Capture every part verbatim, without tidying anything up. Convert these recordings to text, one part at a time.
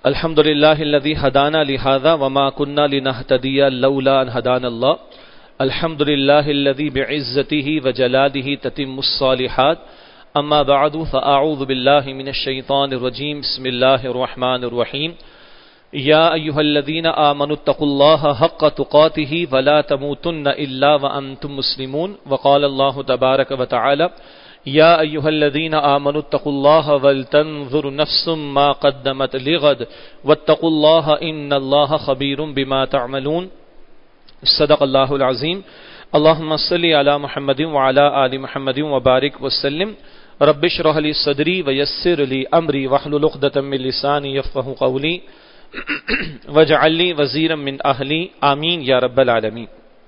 الحمد للہ الذی ہدانا لہذا وما كنا لنہتدی لولا ان ہدانا اللہ الحمد للہ الذی بعزته وجلاله تتم الصالحات اما بعد فاعوذ باللہ من الشیطان الرجیم بسم اللہ الرحمن الرحیم یا ایہا الذین آمنوا اتقوا اللہ حق تقاته ولا تموتن الا وانتم مسلمون وقال اللہ تبارک وتعالی یا ایہا الذین آمنوا اتقوا اللہ ولتنظر نفس ما قدمت لغد واتقوا اللہ ان اللہ خبیر بما تعملون صدق اللہ العظیم اللہم صلی علی محمد وعلی آل محمد وبارک وسلم رب اشرح لی صدری ویسر لی امری واحلل عقدۃ من لسانی یفقہوا قولی واجعل لی وزیرا من اہلی آمین یا رب العالمین۔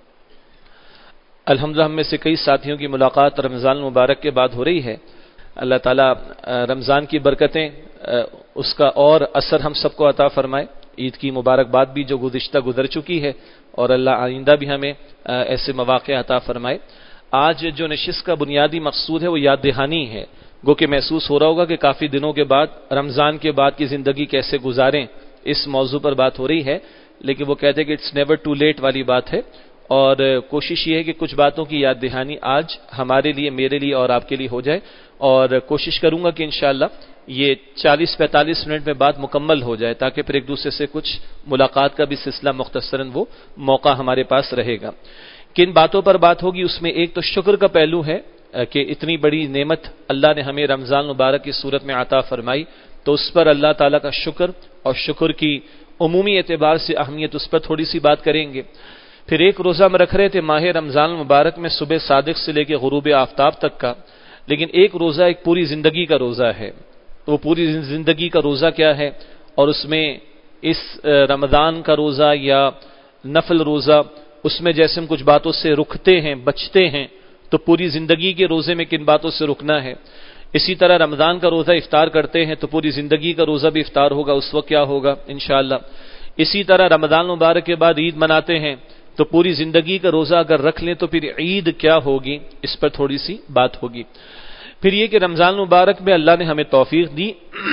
الحمدللہ ہم میں سے کئی ساتھیوں کی ملاقات رمضان المبارک کے بعد ہو رہی ہے۔ اللہ تعالیٰ رمضان کی برکتیں اس کا اور اثر ہم سب کو عطا فرمائے۔ عید کی مبارکباد بھی جو گزشتہ گزر چکی ہے اور اللہ آئندہ بھی ہمیں ایسے مواقع عطا فرمائے۔ آج جو نشست کا بنیادی مقصود ہے وہ یاد دہانی ہے۔ گو کہ محسوس ہو رہا ہوگا کہ کافی دنوں کے بعد رمضان کے بعد کی زندگی کیسے گزاریں، اس موضوع پر بات ہو رہی ہے، لیکن وہ کہتے ہیں کہ اٹس نیور ٹو لیٹ والی بات ہے، اور کوشش یہ ہے کہ کچھ باتوں کی یاد دہانی آج ہمارے لیے، میرے لیے اور آپ کے لیے ہو جائے، اور کوشش کروں گا کہ انشاءاللہ یہ چالیس پینتالیس منٹ میں بات مکمل ہو جائے، تاکہ پھر ایک دوسرے سے کچھ ملاقات کا بھی سلسلہ مختصراً وہ موقع ہمارے پاس رہے گا۔ کن باتوں پر بات ہوگی؟ اس میں ایک تو شکر کا پہلو ہے کہ اتنی بڑی نعمت اللہ نے ہمیں رمضان مبارک کی صورت میں عطا فرمائی، تو اس پر اللہ تعالیٰ کا شکر اور شکر کی عمومی اعتبار سے اہمیت، اس پر تھوڑی سی بات کریں گے۔ پھر ایک روزہ ہم رکھ رہے تھے ماہ رمضان المبارک میں صبح صادق سے لے کے غروب آفتاب تک کا، لیکن ایک روزہ ایک پوری زندگی کا روزہ ہے۔ تو وہ پوری زندگی کا روزہ کیا ہے، اور اس میں اس رمضان کا روزہ یا نفل روزہ، اس میں جیسے ہم کچھ باتوں سے رکتے ہیں، بچتے ہیں، تو پوری زندگی کے روزے میں کن باتوں سے رکنا ہے۔ اسی طرح رمضان کا روزہ افطار کرتے ہیں تو پوری زندگی کا روزہ بھی افطار ہوگا، اس وقت کیا ہوگا انشاءاللہ۔ اسی طرح رمضان مبارک کے بعد عید مناتے ہیں تو پوری زندگی کا روزہ اگر رکھ لیں تو پھر عید کیا ہوگی، اس پر تھوڑی سی بات ہوگی۔ پھر یہ کہ رمضان مبارک میں اللہ نے ہمیں توفیق دی،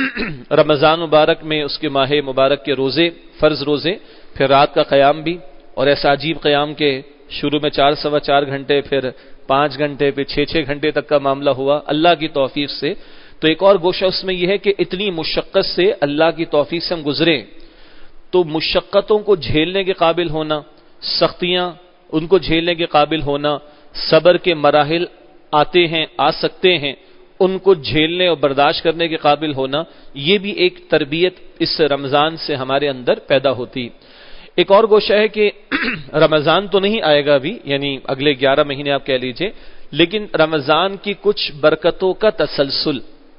رمضان مبارک میں اس کے ماہ مبارک کے روزے، فرض روزے، پھر رات کا قیام بھی، اور ایسا عجیب قیام کے شروع میں چار سوا چار گھنٹے، پھر پانچ گھنٹے، پھر چھ چھ گھنٹے تک کا معاملہ ہوا اللہ کی توفیق سے۔ تو ایک اور گوشہ اس میں یہ ہے کہ اتنی مشقت سے اللہ کی توفیق سے ہم گزرے، تو مشقتوں کو جھیلنے کے قابل ہونا، سختیاں ان کو جھیلنے کے قابل ہونا، صبر کے مراحل آتے ہیں، آ سکتے ہیں، ان کو جھیلنے اور برداشت کرنے کے قابل ہونا، یہ بھی ایک تربیت اس رمضان سے ہمارے اندر پیدا ہوتی۔ ایک اور گوشہ ہے کہ رمضان تو نہیں آئے گا ابھی، یعنی اگلے گیارہ مہینے آپ کہہ لیجئے، لیکن رمضان کی کچھ برکتوں کا تسلسل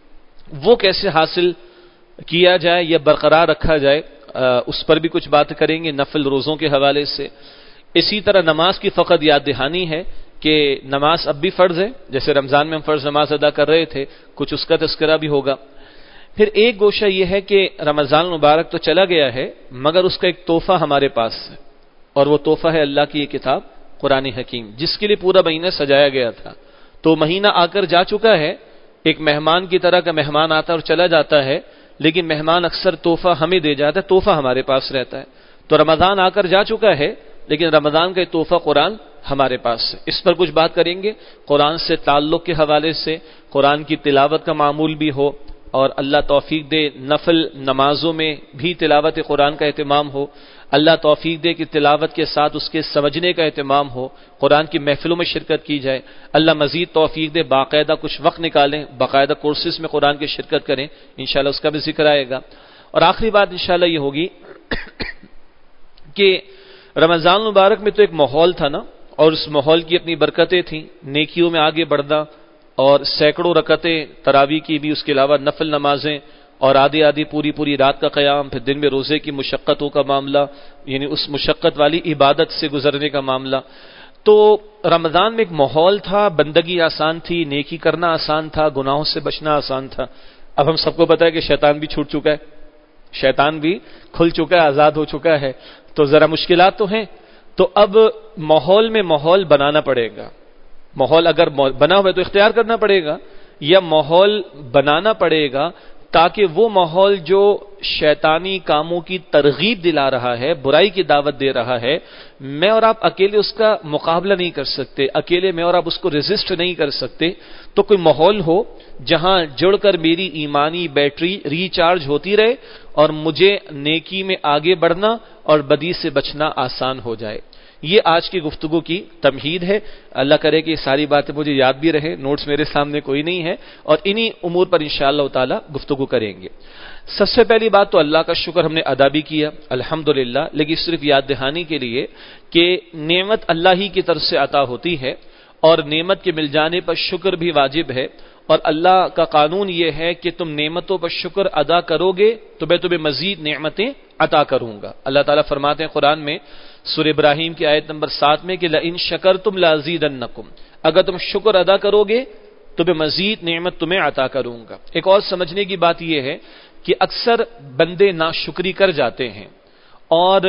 وہ کیسے حاصل کیا جائے یا برقرار رکھا جائے، اس پر بھی کچھ بات کریں گے نفل روزوں کے حوالے سے۔ اسی طرح نماز کی فقط یاد دہانی ہے کہ نماز اب بھی فرض ہے، جیسے رمضان میں ہم فرض نماز ادا کر رہے تھے، کچھ اس کا تذکرہ بھی ہوگا۔ پھر ایک گوشہ یہ ہے کہ رمضان مبارک تو چلا گیا ہے، مگر اس کا ایک تحفہ ہمارے پاس ہے، اور وہ تحفہ ہے اللہ کی یہ کتاب قرآن حکیم، جس کے لیے پورا مہینہ سجایا گیا تھا۔ تو مہینہ آ کر جا چکا ہے، ایک مہمان کی طرح کا مہمان آتا ہے اور چلا جاتا ہے، لیکن مہمان اکثر تحفہ ہمیں دے جاتا ہے، تحفہ ہمارے پاس رہتا ہے۔ تو رمضان آ کر جا چکا ہے، لیکن رمضان کا تحفہ قرآن ہمارے پاس ہے۔ اس پر کچھ بات کریں گے، قرآن سے تعلق کے حوالے سے، قرآن کی تلاوت کا معمول بھی ہو، اور اللہ توفیق دے نفل نمازوں میں بھی تلاوت قرآن کا اہتمام ہو، اللہ توفیق دے کہ تلاوت کے ساتھ اس کے سمجھنے کا اہتمام ہو، قرآن کی محفلوں میں شرکت کی جائے، اللہ مزید توفیق دے باقاعدہ کچھ وقت نکالیں، باقاعدہ کورسز میں قرآن کی شرکت کریں، انشاءاللہ اس کا بھی ذکر آئے گا۔ اور آخری بات انشاءاللہ یہ ہوگی کہ رمضان مبارک میں تو ایک ماحول تھا نا، اور اس ماحول کی اپنی برکتیں تھیں، نیکیوں میں آگے بڑھنا، اور سینکڑوں رکعتیں تراویح کی بھی، اس کے علاوہ نفل نمازیں، اور آدھی آدھی پوری پوری رات کا قیام، پھر دن میں روزے کی مشقتوں کا معاملہ، یعنی اس مشقت والی عبادت سے گزرنے کا معاملہ۔ تو رمضان میں ایک ماحول تھا، بندگی آسان تھی، نیکی کرنا آسان تھا، گناہوں سے بچنا آسان تھا۔ اب ہم سب کو پتہ ہے کہ شیطان بھی چھوٹ چکا ہے، شیطان بھی کھل چکا ہے، آزاد ہو چکا ہے، تو ذرا مشکلات تو ہیں۔ تو اب ماحول میں ماحول بنانا پڑے گا، ماحول اگر بنا ہوا ہے تو اختیار کرنا پڑے گا، یا ماحول بنانا پڑے گا تاکہ وہ ماحول جو شیطانی کاموں کی ترغیب دلا رہا ہے، برائی کی دعوت دے رہا ہے، میں اور آپ اکیلے اس کا مقابلہ نہیں کر سکتے، اکیلے میں اور آپ اس کو ریزسٹ نہیں کر سکتے، تو کوئی ماحول ہو جہاں جڑ کر میری ایمانی بیٹری ریچارج ہوتی رہے اور مجھے نیکی میں آگے بڑھنا اور بدی سے بچنا آسان ہو جائے۔ یہ آج کی گفتگو کی تمہید ہے۔ اللہ کرے کہ یہ ساری باتیں مجھے یاد بھی رہے، نوٹس میرے سامنے کوئی نہیں ہے، اور انہی امور پر انشاءاللہ تعالی گفتگو کریں گے۔ سب سے پہلی بات تو اللہ کا شکر ہم نے ادا بھی کیا الحمدللہ، لیکن صرف یاد دہانی کے لیے کہ نعمت اللہ ہی کی طرف سے عطا ہوتی ہے، اور نعمت کے مل جانے پر شکر بھی واجب ہے، اور اللہ کا قانون یہ ہے کہ تم نعمتوں پر شکر ادا کرو گے تو میں تمہیں مزید نعمتیں عطا کروں گا۔ اللہ تعالیٰ فرماتے ہیں قرآن میں سورہ ابراہیم کی آیت نمبر سات میں کہ لئن شکرتم لازیدنکم، اگر تم شکر ادا کرو گے تو میں مزید نعمت تمہیں عطا کروں گا۔ ایک اور سمجھنے کی بات یہ ہے کہ اکثر بندے ناشکری کر جاتے ہیں، اور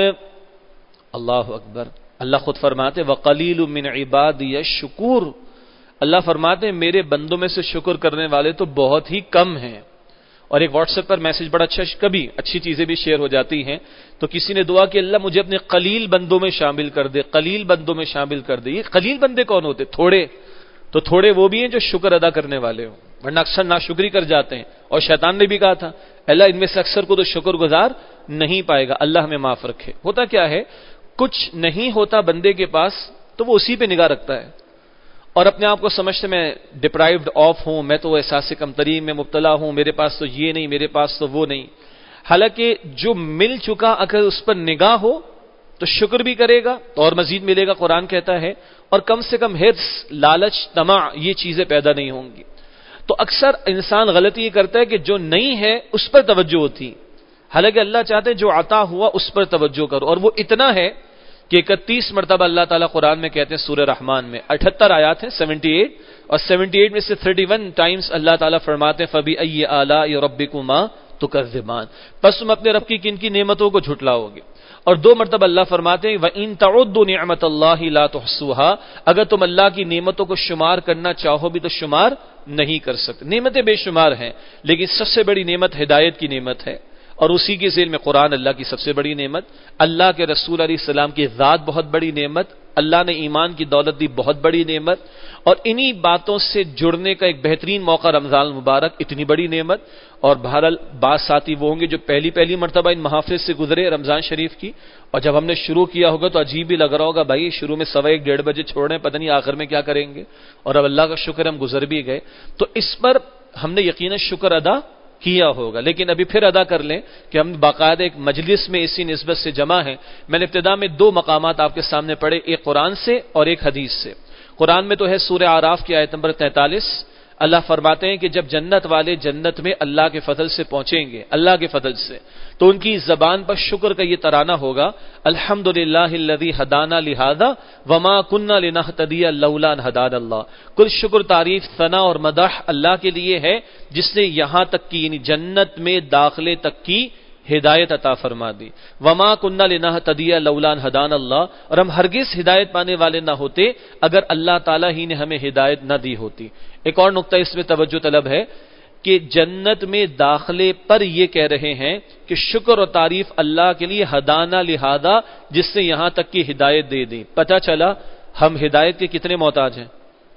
اللہ اکبر، اللہ خود فرماتے وقلیل من عبادی الشکور، اللہ فرماتے ہیں میرے بندوں میں سے شکر کرنے والے تو بہت ہی کم ہیں۔ اور ایک واٹس ایپ پر میسج بڑا اچھا، کبھی اچھی چیزیں بھی شیئر ہو جاتی ہیں، تو کسی نے دعا کہ اللہ مجھے اپنے قلیل بندوں میں شامل کر دے، قلیل بندوں میں شامل کر دے۔ یہ قلیل بندے کون ہوتے؟ تھوڑے تو تھوڑے وہ بھی ہیں جو شکر ادا کرنے والے ہوں، ورنہ اکثر ناشکری کر جاتے ہیں۔ اور شیطان نے بھی کہا تھا اللہ ان میں سے اکثر کو تو شکر گزار نہیں پائے گا، اللہ ہمیں معاف رکھے۔ ہوتا کیا ہے، کچھ نہیں ہوتا بندے کے پاس تو وہ اسی پہ نگاہ رکھتا ہے، اور اپنے آپ کو سمجھتے میں ڈپرائیوڈ آف ہوں، میں تو احساس کمتری میں مبتلا ہوں، میرے پاس تو یہ نہیں، میرے پاس تو وہ نہیں۔ حالانکہ جو مل چکا اگر اس پر نگاہ ہو تو شکر بھی کرے گا تو اور مزید ملے گا، قرآن کہتا ہے، اور کم سے کم حرص، لالچ، طمع یہ چیزیں پیدا نہیں ہوں گی۔ تو اکثر انسان غلطی یہ کرتا ہے کہ جو نہیں ہے اس پر توجہ ہوتی، حالانکہ اللہ چاہتے ہیں جو عطا ہوا اس پر توجہ کرو، اور وہ اتنا ہے کہ اکتیس مرتبہ اللہ تعالیٰ قرآن میں کہتے ہیں سورہ رحمان میں، اٹھہتر آیات ہیں، سیونٹی ایٹ، اور سیونٹی ایٹ میں سے تھرٹی ون ٹائمز اللہ تعالیٰ فرماتے ہیں فَبِأَيِّ آلَاءِ رَبِّكُمَا تُكَذِّبَانِ، پس تم اپنے رب کی کن کی نعمتوں کو جھٹلاؤ گے۔ اور دو مرتبہ اللہ فرماتے ہیں وَإِن تَعُدُّوا نِعْمَتَ اللَّهِ لَا تُحْصُوهَا، اگر تم اللہ کی نعمتوں کو شمار کرنا چاہو بھی تو شمار نہیں کر سکتے۔ نعمتیں بے شمار ہیں، لیکن سب سے بڑی نعمت ہدایت کی نعمت ہے، اور اسی کے ذیل میں قرآن اللہ کی سب سے بڑی نعمت، اللہ کے رسول علیہ السلام کی ذات بہت بڑی نعمت، اللہ نے ایمان کی دولت دی بہت بڑی نعمت، اور انہی باتوں سے جڑنے کا ایک بہترین موقع رمضان المبارک، اتنی بڑی نعمت۔ اور بہرحال بعض ساتھی وہ ہوں گے جو پہلی پہلی مرتبہ ان محافظ سے گزرے رمضان شریف کی، اور جب ہم نے شروع کیا ہوگا تو عجیب بھی لگ رہا ہوگا، بھائی شروع میں سوا ایک ڈیڑھ بجے چھوڑ رہے ہیں، پتہ نہیں آخر میں کیا کریں گے، اور اب اللہ کا شکر ہم گزر بھی گئے، تو اس پر ہم نے یقیناً شکر ادا کیا ہوگا۔ لیکن ابھی پھر ادا کر لیں کہ ہم باقاعدہ ایک مجلس میں اسی نسبت سے جمع ہیں۔ میں نے ابتدا میں دو مقامات آپ کے سامنے پڑھے، ایک قرآن سے اور ایک حدیث سے۔ قرآن میں تو ہے سورہ اعراف کی آیت نمبر تینتالیس، اللہ فرماتے ہیں کہ جب جنت والے جنت میں اللہ کے فضل سے پہنچیں گے، اللہ کے فضل سے، تو ان کی زبان پر شکر کا یہ ترانہ ہوگا الحمدللہ الذی ہدانا لہذا وما کنا لنہتدی لولا ان ہدانا اللہ، کل شکر، تعریف، ثنا اور مدح اللہ کے لیے ہے جس نے یہاں تک کی یعنی جنت میں داخلے تک کی ہدایت عطا فرما دی۔ وما کنا لنہتدی لولا ان ہدانا اللہ، اور ہم ہرگز ہدایت پانے والے نہ ہوتے اگر اللہ تعالیٰ ہی نے ہمیں ہدایت نہ دی ہوتی۔ ایک اور نقطہ اس میں توجہ طلب ہے کہ جنت میں داخلے پر یہ کہہ رہے ہیں کہ شکر و تعریف اللہ کے لیے ہدانا لہذا، جس سے یہاں تک کی ہدایت دے دی۔ پتہ چلا ہم ہدایت کے کتنے محتاج ہیں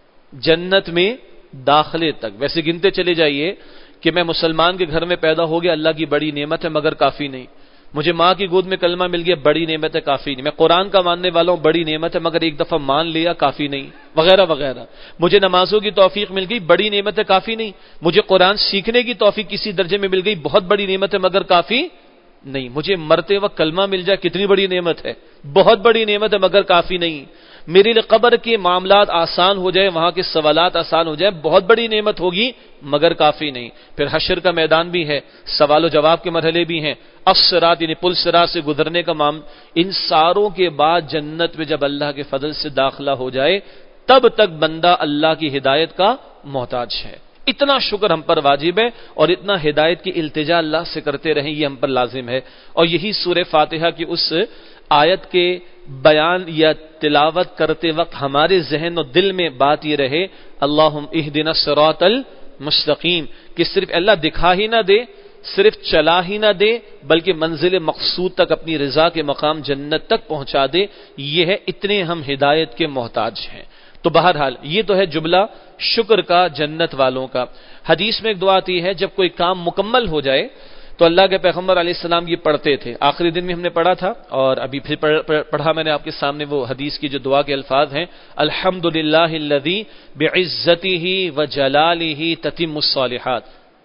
جنت میں داخلے تک۔ ویسے گنتے چلے جائیے کہ میں مسلمان کے گھر میں پیدا ہو گیا، اللہ کی بڑی نعمت ہے، مگر کافی نہیں۔ مجھے ماں کی گود میں کلمہ مل گیا، بڑی نعمت ہے، کافی نہیں۔ میں قرآن کا ماننے والا ہوں، بڑی نعمت ہے، مگر ایک دفعہ مان لیا، کافی نہیں، وغیرہ وغیرہ۔ مجھے نمازوں کی توفیق مل گئی، بڑی نعمت ہے، کافی نہیں۔ مجھے قرآن سیکھنے کی توفیق کسی درجے میں مل گئی، بہت بڑی نعمت ہے، مگر کافی نہیں۔ مجھے مرتے وقت کلمہ مل جائے، کتنی بڑی نعمت ہے، بہت بڑی نعمت ہے، مگر کافی نہیں۔ میرے لیے قبر کے معاملات آسان ہو جائے، وہاں کے سوالات آسان ہو جائے، بہت بڑی نعمت ہوگی، مگر کافی نہیں۔ پھر حشر کا میدان بھی ہے، سوال و جواب کے مرحلے بھی ہیں، الصراط یعنی پل صراط سے گزرنے کا معاملہ، ان ساروں کے بعد جنت میں جب اللہ کے فضل سے داخلہ ہو جائے تب تک بندہ اللہ کی ہدایت کا محتاج ہے۔ اتنا شکر ہم پر واجب ہے، اور اتنا ہدایت کی التجا اللہ سے کرتے رہیں، یہ ہم پر لازم ہے۔ اور یہی سورہ فاتحہ کی اس آیت کے بیان یا تلاوت کرتے وقت ہمارے ذہن و دل میں بات یہ رہے اللہم اہدنا الصراط مستقیم، کہ صرف اللہ دکھا ہی نہ دے، صرف چلا ہی نہ دے، بلکہ منزل مقصود تک، اپنی رضا کے مقام جنت تک پہنچا دے، یہ ہے اتنے ہم ہدایت کے محتاج ہیں۔ تو بہرحال یہ تو ہے جملہ شکر کا، جنت والوں کا۔ حدیث میں ایک دعا آتی ہے جب کوئی کام مکمل ہو جائے تو اللہ کے پیغمبر علیہ السلام یہ پڑھتے تھے، آخری دن میں ہم نے پڑھا تھا اور ابھی پھر پڑھا میں نے آپ کے سامنے، وہ حدیث کی جو دعا کے الفاظ ہیں، الحمدللہ الذی بعزتہ وجلالہ تتم الصالحات،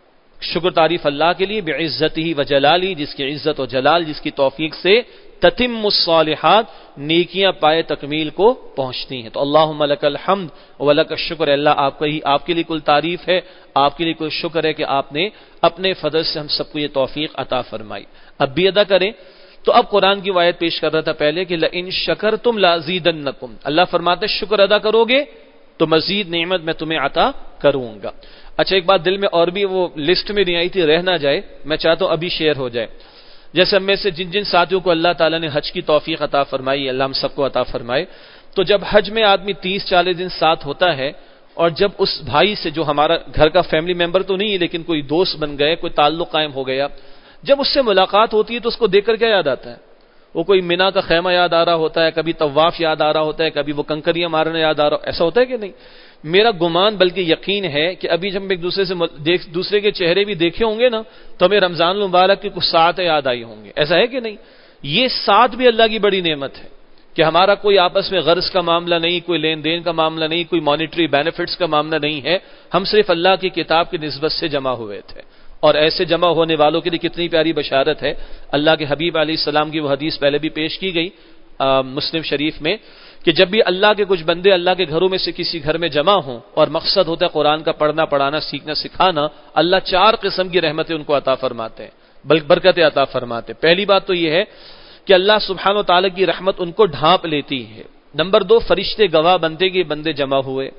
شکر تعریف اللہ کے لیے، بعزتہ وجلالہ، جس کی عزت و جلال، جس کی توفیق سے تتم الصالحات، نیکیاں پائے تکمیل کو پہنچتی ہیں۔ تو اللہم لک الحمد ولک الشکر، اللہ آپ کا ہی، آپ کے لیے کل تعریف ہے، آپ کے لیے کوئی شکر ہے کہ آپ نے اپنے فضل سے ہم سب کو یہ توفیق عطا فرمائی، اب بھی ادا کریں۔ تو اب قرآن کی آیت پیش کر رہا تھا پہلے کہ لئن شکرتم لازیدنکم، اللہ فرماتے شکر ادا کرو گے تو مزید نعمت میں تمہیں عطا کروں گا۔ اچھا ایک بات دل میں اور بھی وہ لسٹ میں نہیں آئی تھی، رہ نہ جائے، میں چاہتا ہوں ابھی شیئر ہو جائے۔ جیسے ہم میں سے جن جن ساتھیوں کو اللہ تعالیٰ نے حج کی توفیق عطا فرمائی، اللہ ہم سب کو عطا فرمائے، تو جب حج میں آدمی تیس چالیس دن ساتھ ہوتا ہے، اور جب اس بھائی سے جو ہمارا گھر کا فیملی ممبر تو نہیں ہے لیکن کوئی دوست بن گئے، کوئی تعلق قائم ہو گیا، جب اس سے ملاقات ہوتی ہے تو اس کو دیکھ کر کیا یاد آتا ہے؟ وہ کوئی مینا کا خیمہ یاد آ رہا ہوتا ہے، کبھی طواف یاد آ رہا ہوتا ہے، کبھی وہ کنکریاں مارنا یاد آ رہا، ایسا ہوتا ہے کہ نہیں؟ میرا گمان بلکہ یقین ہے کہ ابھی جب ہم ایک دوسرے سے دوسرے کے چہرے بھی دیکھے ہوں گے نا تو ہمیں رمضان المبارک کی کچھ ساعتیں یاد آئی ہوں گے، ایسا ہے کہ نہیں؟ یہ ساتھ بھی اللہ کی بڑی نعمت ہے کہ ہمارا کوئی آپس میں غرض کا معاملہ نہیں، کوئی لین دین کا معاملہ نہیں، کوئی مانیٹری بینیفٹس کا معاملہ نہیں ہے، ہم صرف اللہ کی کتاب کی نسبت سے جمع ہوئے تھے۔ اور ایسے جمع ہونے والوں کے لیے کتنی پیاری بشارت ہے، اللہ کے حبیب علیہ السلام کی وہ حدیث پہلے بھی پیش کی گئی مسلم شریف میں، کہ جب بھی اللہ کے کچھ بندے اللہ کے گھروں میں سے کسی گھر میں جمع ہوں اور مقصد ہوتا ہے قرآن کا پڑھنا، پڑھانا، سیکھنا، سکھانا، اللہ چار قسم کی رحمتیں ان کو عطا فرماتے ہیں، بلکہ برکتیں عطا فرماتے ہیں۔ پہلی بات تو یہ ہے کہ اللہ سبحانہ و تعالیٰ کی رحمت ان کو ڈھانپ لیتی ہے۔ نمبر دو، فرشتے گواہ بنتے کہ بندے جمع ہوئے۔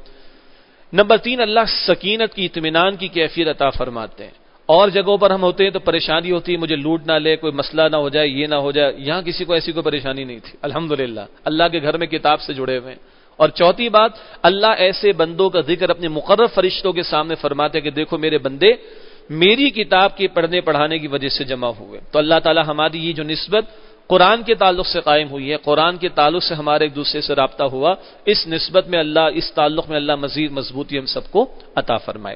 نمبر تین، اللہ سکینت کی، اطمینان کی کیفیت عطا فرماتے ہیں۔ اور جگہوں پر ہم ہوتے ہیں تو پریشانی ہوتی ہے، مجھے لوٹ نہ لے، کوئی مسئلہ نہ ہو جائے، یہ نہ ہو جائے، یہاں کسی کو ایسی کوئی پریشانی نہیں تھی، الحمدللہ اللہ کے گھر میں کتاب سے جڑے ہوئے ہیں۔ اور چوتھی بات، اللہ ایسے بندوں کا ذکر اپنے مقرر فرشتوں کے سامنے فرماتے ہیں کہ دیکھو میرے بندے میری کتاب کے پڑھنے پڑھانے کی وجہ سے جمع ہوئے۔ تو اللہ تعالی ہماری یہ جو نسبت قرآن کے تعلق سے قائم ہوئی ہے، قرآن کے تعلق سے ہمارے ایک دوسرے سے رابطہ ہوا، اس نسبت میں اللہ، اس تعلق میں اللہ مزید مضبوطی ہم سب کو عطا فرمائے۔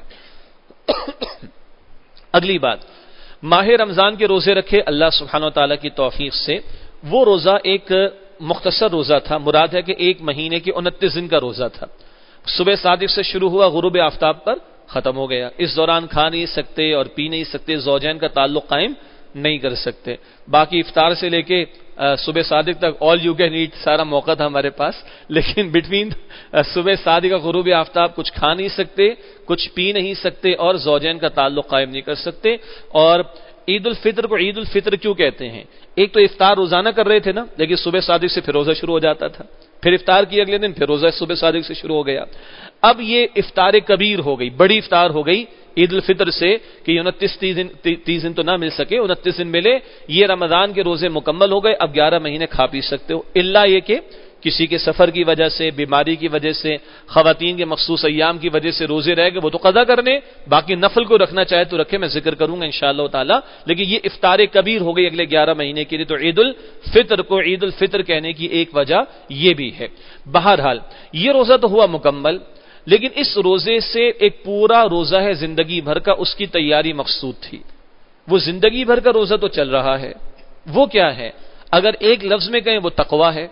اگلی بات، ماہ رمضان کے روزے رکھے اللہ سبحانہ و تعالیٰ کی توفیق سے۔ وہ روزہ ایک مختصر روزہ تھا، مراد ہے کہ ایک مہینے کے انتیس دن کا روزہ تھا، صبح صادق سے شروع ہوا، غروب آفتاب پر ختم ہو گیا۔ اس دوران کھا نہیں سکتے اور پی نہیں سکتے، زوجین کا تعلق قائم نہیں کر سکتے۔ باقی افطار سے لے کے صبح صادق تک آل یو کین ایٹ سارا موقع تھا ہمارے پاس، لیکن بٹوین صبح صادق کا غروب آفتاب کچھ کھا نہیں سکتے، کچھ پی نہیں سکتے اور زوجین کا تعلق قائم نہیں کر سکتے۔ اور عید الفطر کو عید الفطر کیوں کہتے ہیں؟ ایک تو افطار روزانہ کر رہے تھے نا، لیکن صبح صادق سے پھر روزہ شروع ہو جاتا تھا، پھر افطار کی اگلے دن پھر روزہ صبح صادق سے شروع ہو گیا۔ اب یہ افطار کبیر ہو گئی، بڑی افطار ہو گئی عید الفطر سے، کہ انتیس تیس دن تیس دن تو نہ مل سکے، انتیس دن ملے، یہ رمضان کے روزے مکمل ہو گئے، اب گیارہ مہینے کھا پی سکتے ہو، الا یہ کہ کسی کے سفر کی وجہ سے، بیماری کی وجہ سے، خواتین کے مخصوص ایام کی وجہ سے روزے رہ گئے، وہ تو قضا کرنے، باقی نفل کو رکھنا چاہے تو رکھے، میں ذکر کروں گا انشاءاللہ تعالی۔ لیکن یہ افطار کبیر ہو گئی اگلے گیارہ مہینے کے لیے، تو عید الفطر کو عید الفطر کہنے کی ایک وجہ یہ بھی ہے۔ بہرحال یہ روزہ تو ہوا مکمل، لیکن اس روزے سے ایک پورا روزہ ہے زندگی بھر کا، اس کی تیاری مقصود تھی۔ وہ زندگی بھر کا روزہ تو چل رہا ہے، وہ کیا ہے؟ اگر ایک لفظ میں کہیں وہ تقویٰ ہے،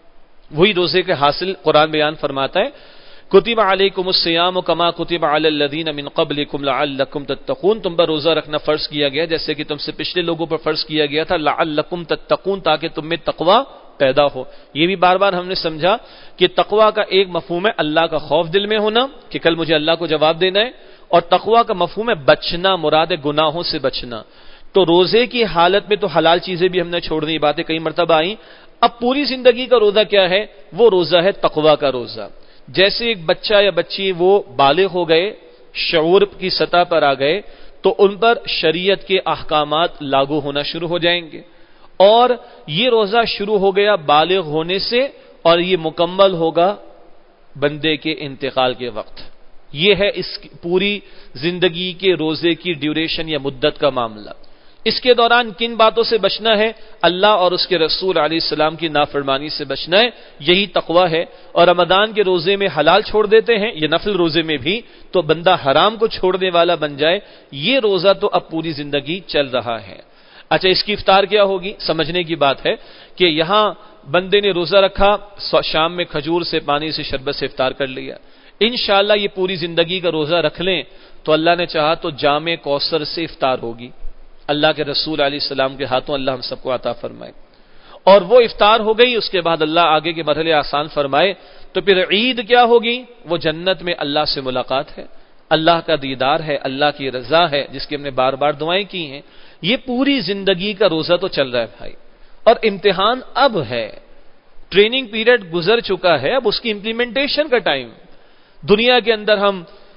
وہی روزے کے حاصل قرآن بیان فرماتا ہے، کتب علیکم الصیام کما کتب علی الذین من قبلکم لعلکم تتقون، تم پر روزہ رکھنا فرض کیا گیا جیسے کہ تم سے پچھلے لوگوں پر فرض کیا گیا تھا، لعلکم تتقون، تاکہ تم میں تقویٰ پیدا ہو۔ یہ بھی بار بار ہم نے سمجھا کہ تقویٰ کا ایک مفہوم ہے اللہ کا خوف دل میں ہونا کہ کل مجھے اللہ کو جواب دینا ہے، اور تقویٰ کا مفہوم ہے بچنا، مراد گناہوں سے بچنا۔ تو روزے کی حالت میں تو حلال چیزیں بھی ہم نے چھوڑنی، باتیں کئی مرتبہ آئیں۔ اب پوری زندگی کا روزہ کیا ہے؟ وہ روزہ ہے تقویٰ کا روزہ۔ جیسے ایک بچہ یا بچی وہ بالغ ہو گئے، شعور کی سطح پر آ گئے، تو ان پر شریعت کے احکامات لاگو ہونا شروع ہو جائیں گے، اور یہ روزہ شروع ہو گیا بالغ ہونے سے، اور یہ مکمل ہوگا بندے کے انتقال کے وقت۔ یہ ہے اس پوری زندگی کے روزے کی ڈیوریشن یا مدت کا معاملہ. اس کے دوران کن باتوں سے بچنا ہے؟ اللہ اور اس کے رسول علیہ السلام کی نافرمانی سے بچنا ہے، یہی تقوی ہے. اور رمضان کے روزے میں حلال چھوڑ دیتے ہیں، یہ نفل روزے میں بھی، تو بندہ حرام کو چھوڑنے والا بن جائے. یہ روزہ تو اب پوری زندگی چل رہا ہے. اچھا، اس کی افطار کیا ہوگی؟ سمجھنے کی بات ہے کہ یہاں بندے نے روزہ رکھا، شام میں کھجور سے، پانی سے، شربت سے افطار کر لیا. انشاءاللہ یہ پوری زندگی کا روزہ رکھ لیں تو اللہ نے چاہا تو جام کوثر سے افطار ہوگی. اللہ کے رسول علیہ السلام کے ہاتھوں اللہ ہم سب کو عطا فرمائے. اور وہ افطار ہو گئی، اس کے بعد اللہ آگے کے مرحلے آسان فرمائے. تو پھر عید کیا ہوگی؟ وہ جنت میں اللہ سے ملاقات ہے، اللہ کا دیدار ہے، اللہ کی رضا ہے، جس کی ہم نے بار بار دعائیں کی ہیں. یہ پوری زندگی کا روزہ تو چل رہا ہے بھائی، اور امتحان اب ہے. ٹریننگ پیریڈ گزر چکا ہے، اب اس کی امپلیمنٹیشن کا ٹائم. دنیا کے اندر ہم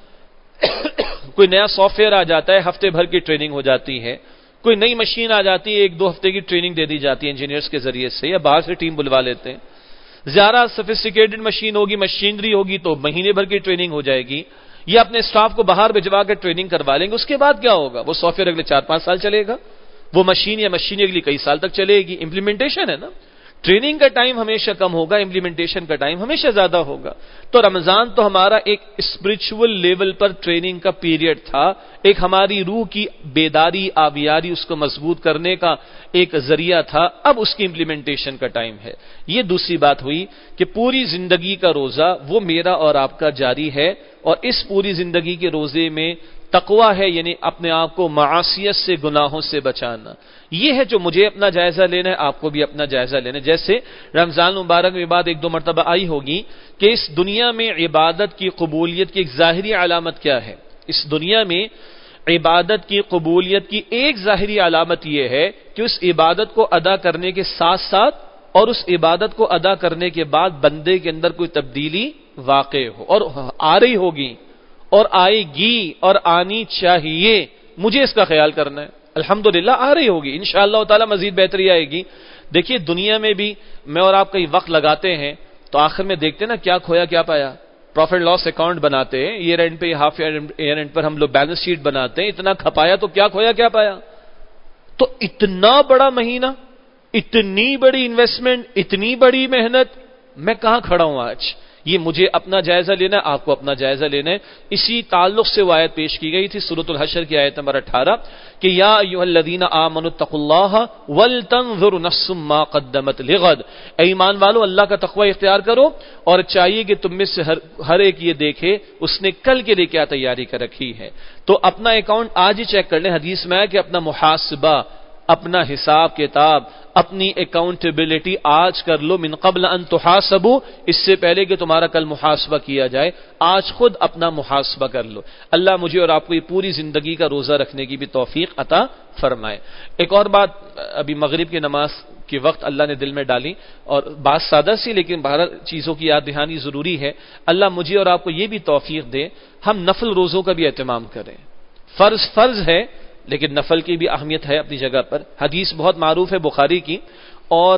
کوئی نیا سافٹ ویئر آ جاتا ہے، ہفتے بھر کی ٹریننگ ہو جاتی ہے. کوئی نئی مشین آ جاتی ہے، ایک دو ہفتے کی ٹریننگ دے دی جاتی ہے انجینئرز کے ذریعے سے، یا باہر سے ٹیم بلوا لیتے ہیں. زیادہ سفسٹیکیٹڈ مشین ہوگی، مشینری ہوگی تو مہینے بھر کی ٹریننگ ہو جائے گی، یا اپنے اسٹاف کو باہر بھجوا کر ٹریننگ کروا لیں گے. اس کے بعد کیا ہوگا؟ وہ سافٹ ویئر اگلے چار پانچ سال چلے گا، وہ مشین یا مشین اگلی کئی سال تک چلے گی. امپلیمنٹیشن ہے نا. ٹریننگ کا ٹائم ہمیشہ کم ہوگا، امپلیمنٹیشن کا ٹائم ہمیشہ زیادہ ہوگا. تو رمضان تو ہمارا ایک اسپرچول لیول پر ٹریننگ کا پیریڈ تھا، ایک ہماری روح کی بیداری، آبیاری، اس کو مضبوط کرنے کا ایک ذریعہ تھا. اب اس کی امپلیمنٹیشن کا ٹائم ہے. یہ دوسری بات ہوئی کہ پوری زندگی کا روزہ وہ میرا اور آپ کا جاری ہے. اور اس پوری زندگی کے روزے میں تقوی ہے، یعنی اپنے آپ کو معاصیت سے، گناہوں سے بچانا. یہ ہے جو مجھے اپنا جائزہ لینا ہے، آپ کو بھی اپنا جائزہ لینا ہے. جیسے رمضان مبارک میں بات ایک دو مرتبہ آئی ہوگی کہ اس دنیا میں عبادت کی قبولیت کی ایک ظاہری علامت کیا ہے؟ اس دنیا میں عبادت کی قبولیت کی ایک ظاہری علامت یہ ہے کہ اس عبادت کو ادا کرنے کے ساتھ ساتھ اور اس عبادت کو ادا کرنے کے بعد بندے کے اندر کوئی تبدیلی واقع ہو، اور آ رہی ہوگی اور آئے گی اور آنی چاہیے. مجھے اس کا خیال کرنا ہے. الحمدللہ آ رہی ہوگی، انشاءاللہ تعالی مزید بہتری آئے گی. دیکھیے دنیا میں بھی میں اور آپ کئی وقت لگاتے ہیں تو آخر میں دیکھتے نا کیا کھویا کیا پایا. پروفٹ لاس اکاؤنٹ بناتے ہیں، ایئر اینڈ پہ، ہاف ایئر اینڈ پر ہم لوگ بیلنس شیٹ بناتے ہیں. اتنا کھپایا تو کیا کھویا کیا پایا. تو اتنا بڑا مہینہ، اتنی بڑی انویسٹمنٹ، اتنی بڑی محنت، میں کہاں کھڑا ہوں آج؟ یہ مجھے اپنا جائزہ لینا ہے، آپ کو اپنا جائزہ لینا ہے. اسی تعلق سے وہ آیت پیش کی گئی تھی سورۃ الحشر کی آیت نمبر اٹھارہ کہ یا ایھا الذین آمنوا اتقوا اللہ ولتنظر نفس ما قدمت لغد. اے ایمان والو، اللہ کا تقوی اختیار کرو، اور چاہیے کہ تم میں سے ہر, ہر ایک یہ دیکھے اس نے کل کے لیے کیا تیاری کر رکھی ہے. تو اپنا اکاؤنٹ آج ہی چیک کر لیں. حدیث میں ہے کہ اپنا محاسبہ، اپنا حساب کتاب، اپنی اکاؤنٹیبلٹی آج کر لو. من قبل ان تحاسبوا، اس سے پہلے کہ تمہارا کل محاسبہ کیا جائے، آج خود اپنا محاسبہ کر لو. اللہ مجھے اور آپ کو یہ پوری زندگی کا روزہ رکھنے کی بھی توفیق عطا فرمائے. ایک اور بات ابھی مغرب کی نماز کے وقت اللہ نے دل میں ڈالی، اور بات سادہ سی لیکن بہرحال چیزوں کی یاد دہانی ضروری ہے. اللہ مجھے اور آپ کو یہ بھی توفیق دے ہم نفل روزوں کا بھی اہتمام کریں. فرض فرض ہے لیکن نفل کی بھی اہمیت ہے اپنی جگہ پر. حدیث بہت معروف ہے بخاری کی، اور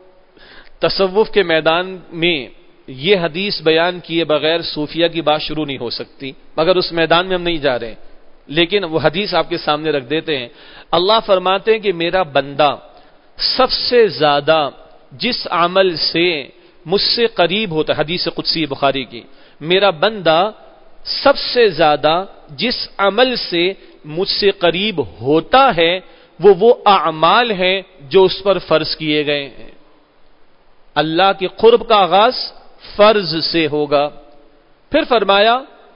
تصوف کے میدان میں یہ حدیث بیان کیے بغیر صوفیہ کی بات شروع نہیں ہو سکتی، مگر اس میدان میں ہم نہیں جا رہے، لیکن وہ حدیث آپ کے سامنے رکھ دیتے ہیں. اللہ فرماتے ہیں کہ میرا بندہ سب سے زیادہ جس عمل سے مجھ سے قریب ہوتا ہے، حدیث قدسی بخاری کی، میرا بندہ سب سے زیادہ جس عمل سے مجھ سے قریب ہوتا ہے وہ وہ اعمال ہیں جو اس پر فرض کیے گئے ہیں. اللہ کے قرب کا آغاز فرض سے ہوگا. پھر فرمایا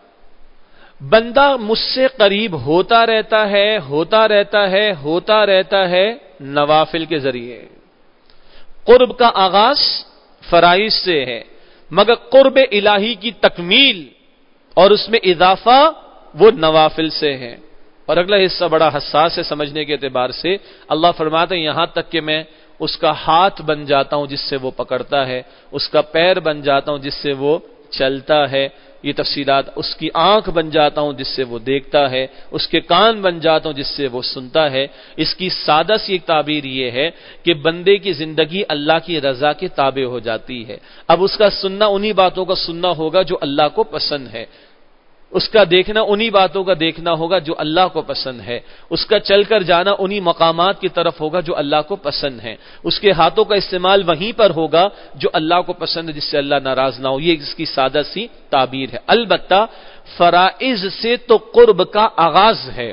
بندہ مجھ سے قریب ہوتا رہتا ہے ہوتا رہتا ہے ہوتا رہتا ہے نوافل کے ذریعے. قرب کا آغاز فرائض سے ہے، مگر قرب الہی کی تکمیل اور اس میں اضافہ وہ نوافل سے ہے. اور اگلا حصہ بڑا حساس ہے سمجھنے کے اعتبار سے. اللہ فرماتے ہیں یہاں تک کہ میں اس کا ہاتھ بن جاتا ہوں جس سے وہ پکڑتا ہے، اس کا پیر بن جاتا ہوں جس سے وہ چلتا ہے. یہ تفصیلات، اس کی آنکھ بن جاتا ہوں جس سے وہ دیکھتا ہے، اس کے کان بن جاتا ہوں جس سے وہ سنتا ہے. اس کی سادہ سی ایک تعبیر یہ ہے کہ بندے کی زندگی اللہ کی رضا کے تابع ہو جاتی ہے. اب اس کا سننا انہی باتوں کا سننا ہوگا جو اللہ کو پسند ہے. اس کا دیکھنا انہی باتوں کا دیکھنا ہوگا جو اللہ کو پسند ہے، اس کا چل کر جانا انہی مقامات کی طرف ہوگا جو اللہ کو پسند ہے، اس کے ہاتھوں کا استعمال وہیں پر ہوگا جو اللہ کو پسند ہے، جس سے اللہ ناراض نہ ہو۔ یہ اس کی سادہ سی تعبیر ہے۔ البتہ فرائض سے تو قرب کا آغاز ہے،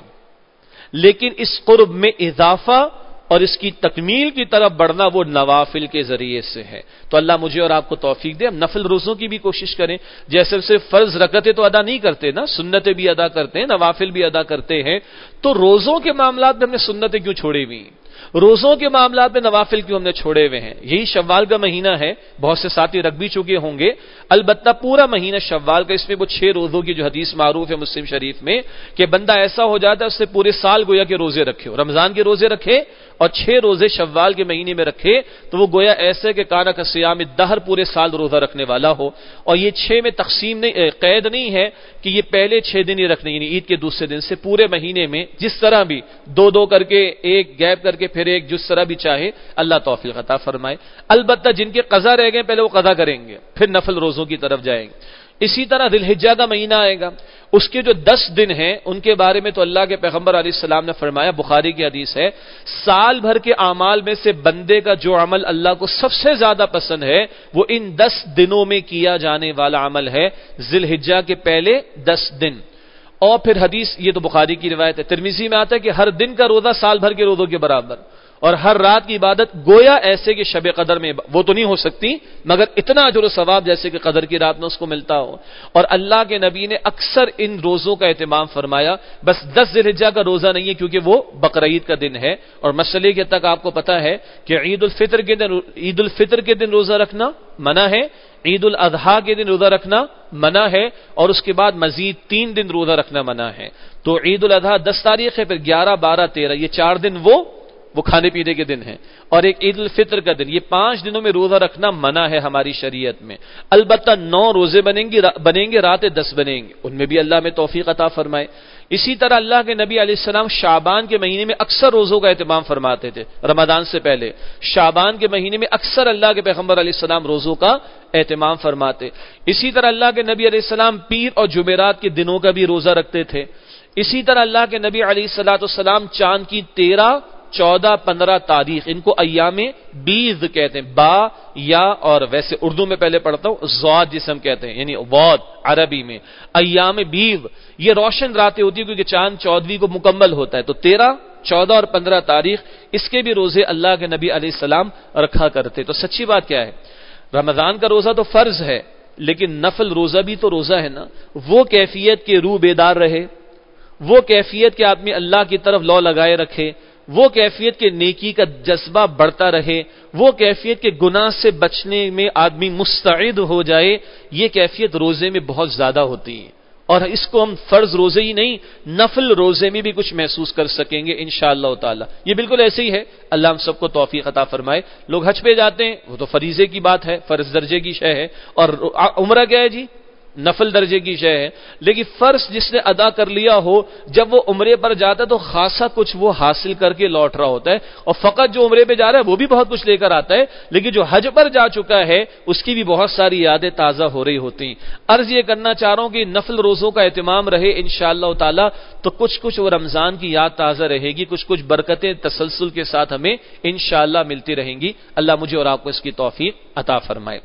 لیکن اس قرب میں اضافہ اور اس کی تکمیل کی طرف بڑھنا وہ نوافل کے ذریعے سے ہے۔ تو اللہ مجھے اور آپ کو توفیق دے، ہم نفل روزوں کی بھی کوشش کریں۔ جیسے صرف فرض رکعتیں تو ادا نہیں کرتے نا، سنتیں بھی ادا کرتے ہیں، نوافل بھی ادا کرتے ہیں، تو روزوں کے معاملات میں ہم نے سنتیں کیوں چھوڑی ہوئی ہیں؟ روزوں کے معاملات میں نوافل کیوں ہم نے چھوڑے ہوئے ہیں؟ یہی شوال کا مہینہ ہے، بہت سے ساتھی رکھ بھی چکے ہوں گے، البتہ پورا مہینہ شوال کا، اس میں وہ چھ روزوں کی جو حدیث معروف ہے مسلم شریف میں کہ بندہ ایسا ہو جاتا ہے اس سے پورے سال گویا کہ روزے رکھے ہو، رمضان کے روزے رکھے اور چھ روزے شوال کے مہینے میں رکھے تو وہ گویا ایسے کہ کانا کا صیام دہر پورے سال روزہ رکھنے والا ہو۔ اور یہ چھ میں تقسیم نہیں، قید نہیں ہے کہ یہ پہلے چھ دن ہی رکھنے، یعنی عید کے دوسرے دن سے پورے مہینے میں جس طرح بھی دو دو کر کے، ایک گیپ کر کے پھر ایک، جس طرح بھی چاہے اللہ توفیق عطا فرمائے۔ البتہ جن کے قضا رہ گئے پہلے وہ قضا کریں گے، پھر نفل روزوں کی طرف جائیں گے۔ اسی طرح ذی الحجہ کا مہینہ آئے گا، اس کے جو دس دن ہیں ان کے بارے میں تو اللہ کے پیغمبر علیہ السلام نے فرمایا، بخاری کی حدیث ہے، سال بھر کے اعمال میں سے بندے کا جو عمل اللہ کو سب سے زیادہ پسند ہے وہ ان دس دنوں میں کیا جانے والا عمل ہے، ذی الحجہ کے پہلے دس دن۔ اور پھر حدیث، یہ تو بخاری کی روایت ہے، ترمذی میں آتا ہے کہ ہر دن کا روزہ سال بھر کے روزوں کے برابر، اور ہر رات کی عبادت گویا ایسے کہ شب قدر میں، وہ تو نہیں ہو سکتی مگر اتنا اجر و ثواب جیسے کہ قدر کی رات میں اس کو ملتا ہو۔ اور اللہ کے نبی نے اکثر ان روزوں کا اہتمام فرمایا، بس دس ذی الحجہ کا روزہ نہیں ہے کیونکہ وہ بقرعید کا دن ہے، اور مسئلے کے تک آپ کو پتا ہے کہ عید الفطر کے دن عید الفطر کے دن روزہ رکھنا منع ہے، عید الاضحیٰ کے دن روزہ رکھنا منع ہے، اور اس کے بعد مزید تین دن روزہ رکھنا منع ہے۔ تو عید الاضحیٰ دس تاریخ ہے، پھر گیارہ بارہ تیرہ، یہ چار دن وہ وہ کھانے پینے کے دن ہیں، اور ایک عید الفطر کا دن، یہ پانچ دنوں میں روزہ رکھنا منع ہے ہماری شریعت میں۔ البتہ نو روزے بنیں گے بنیں گے راتیں دس بنیں گے، ان میں بھی اللہ میں توفیق عطا فرمائے۔ اسی طرح اللہ کے نبی علیہ السلام شعبان کے مہینے میں اکثر روزوں کا اہتمام فرماتے تھے، رمضان سے پہلے شعبان کے مہینے میں اکثر اللہ کے پیغمبر علیہ السلام روزوں کا اہتمام فرماتے۔ اسی طرح اللہ کے نبی علیہ السلام پیر اور جمعرات کے دنوں کا بھی روزہ رکھتے تھے۔ اسی طرح اللہ کے نبی علیہ الصلوۃ والسلام چاند کی تیرہ، چودہ، پندرہ تاریخ، ان کو ایام بیض کہتے ہیں، با یا، اور ویسے اردو میں پہلے پڑھتا ہوں زواد جسم کہتے ہیں، یعنی واد عربی میں ایام بیض، یہ روشن راتیں ہوتی ہیں کیونکہ چاند چودہویں کو مکمل ہوتا ہے، تو تیرہ، چودہ اور پندرہ تاریخ اس کے بھی روزے اللہ کے نبی علیہ السلام رکھا کرتے۔ تو سچی بات کیا ہے، رمضان کا روزہ تو فرض ہے، لیکن نفل روزہ بھی تو روزہ ہے نا، وہ کیفیت کے روح بیدار رہے، وہ کیفیت کے آدمی اللہ کی طرف لو لگائے رکھے، وہ کیفیت کے نیکی کا جذبہ بڑھتا رہے، وہ کیفیت کے گناہ سے بچنے میں آدمی مستعد ہو جائے، یہ کیفیت روزے میں بہت زیادہ ہوتی ہے، اور اس کو ہم فرض روزے ہی نہیں نفل روزے میں بھی کچھ محسوس کر سکیں گے انشاءاللہ تعالی۔ یہ بالکل ایسے ہی ہے، اللہ ہم سب کو توفیق عطا فرمائے۔ لوگ حج پہ جاتے ہیں، وہ تو فریضے کی بات ہے، فرض درجے کی شے ہے، اور عمرہ کیا ہے جی، نفل درجے کی شے ہے، لیکن فرض جس نے ادا کر لیا ہو جب وہ عمرے پر جاتا ہے تو خاصا کچھ وہ حاصل کر کے لوٹ رہا ہوتا ہے، اور فقط جو عمرے پہ جا رہا ہے وہ بھی بہت کچھ لے کر آتا ہے، لیکن جو حج پر جا چکا ہے اس کی بھی بہت ساری یادیں تازہ ہو رہی ہوتی ہیں۔ عرض یہ کرنا چاہ رہا ہوں کہ نفل روزوں کا اہتمام رہے انشاءاللہ تعالی، تو کچھ کچھ وہ رمضان کی یاد تازہ رہے گی، کچھ کچھ برکتیں تسلسل کے ساتھ ہمیں انشاءاللہ ملتی رہیں گی۔ اللہ مجھے اور آپ کو اس کی توفیق عطا فرمائے۔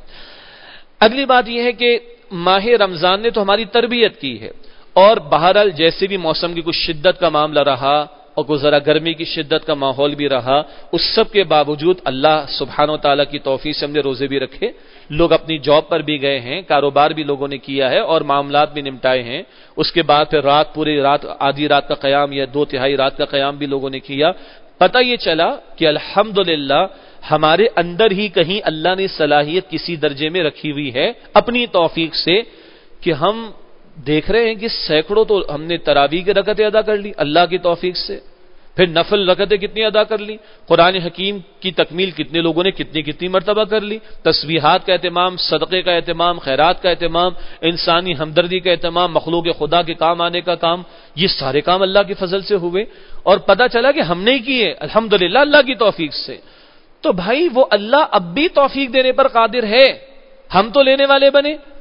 اگلی بات یہ ہے کہ ماہ رمضان نے تو ہماری تربیت کی ہے، اور بہرحال جیسے بھی موسم کی کچھ شدت کا معاملہ رہا اور کچھ ذرا گرمی کی شدت کا ماحول بھی رہا، اس سب کے باوجود اللہ سبحانہ و تعالیٰ کی توفیق سے ہم نے روزے بھی رکھے، لوگ اپنی جاب پر بھی گئے ہیں، کاروبار بھی لوگوں نے کیا ہے اور معاملات بھی نمٹائے ہیں، اس کے بعد پھر رات پوری رات آدھی رات کا قیام یا دو تہائی رات کا قیام بھی لوگوں نے کیا۔ پتہ یہ چلا کہ الحمدللہ ہمارے اندر ہی کہیں اللہ نے صلاحیت کسی درجے میں رکھی ہوئی ہے اپنی توفیق سے کہ ہم دیکھ رہے ہیں کہ سینکڑوں تو ہم نے تراویح کی رکعتیں ادا کر لی اللہ کی توفیق سے، پھر نفل رکعتیں کتنی ادا کر لی، قرآن حکیم کی تکمیل کتنے لوگوں نے کتنی کتنی مرتبہ کر لی، تسبیحات کا اہتمام، صدقے کا اہتمام، خیرات کا اہتمام، انسانی ہمدردی کا اہتمام، مخلوق خدا کے کام آنے کا کام، یہ سارے کام اللہ کے فضل سے ہوئے، اور پتہ چلا کہ ہم نے کیے الحمدللہ اللہ کی توفیق سے۔ تو بھائی وہ اللہ اب بھی توفیق دینے پر قادر ہے، ہم تو لینے والے بنے۔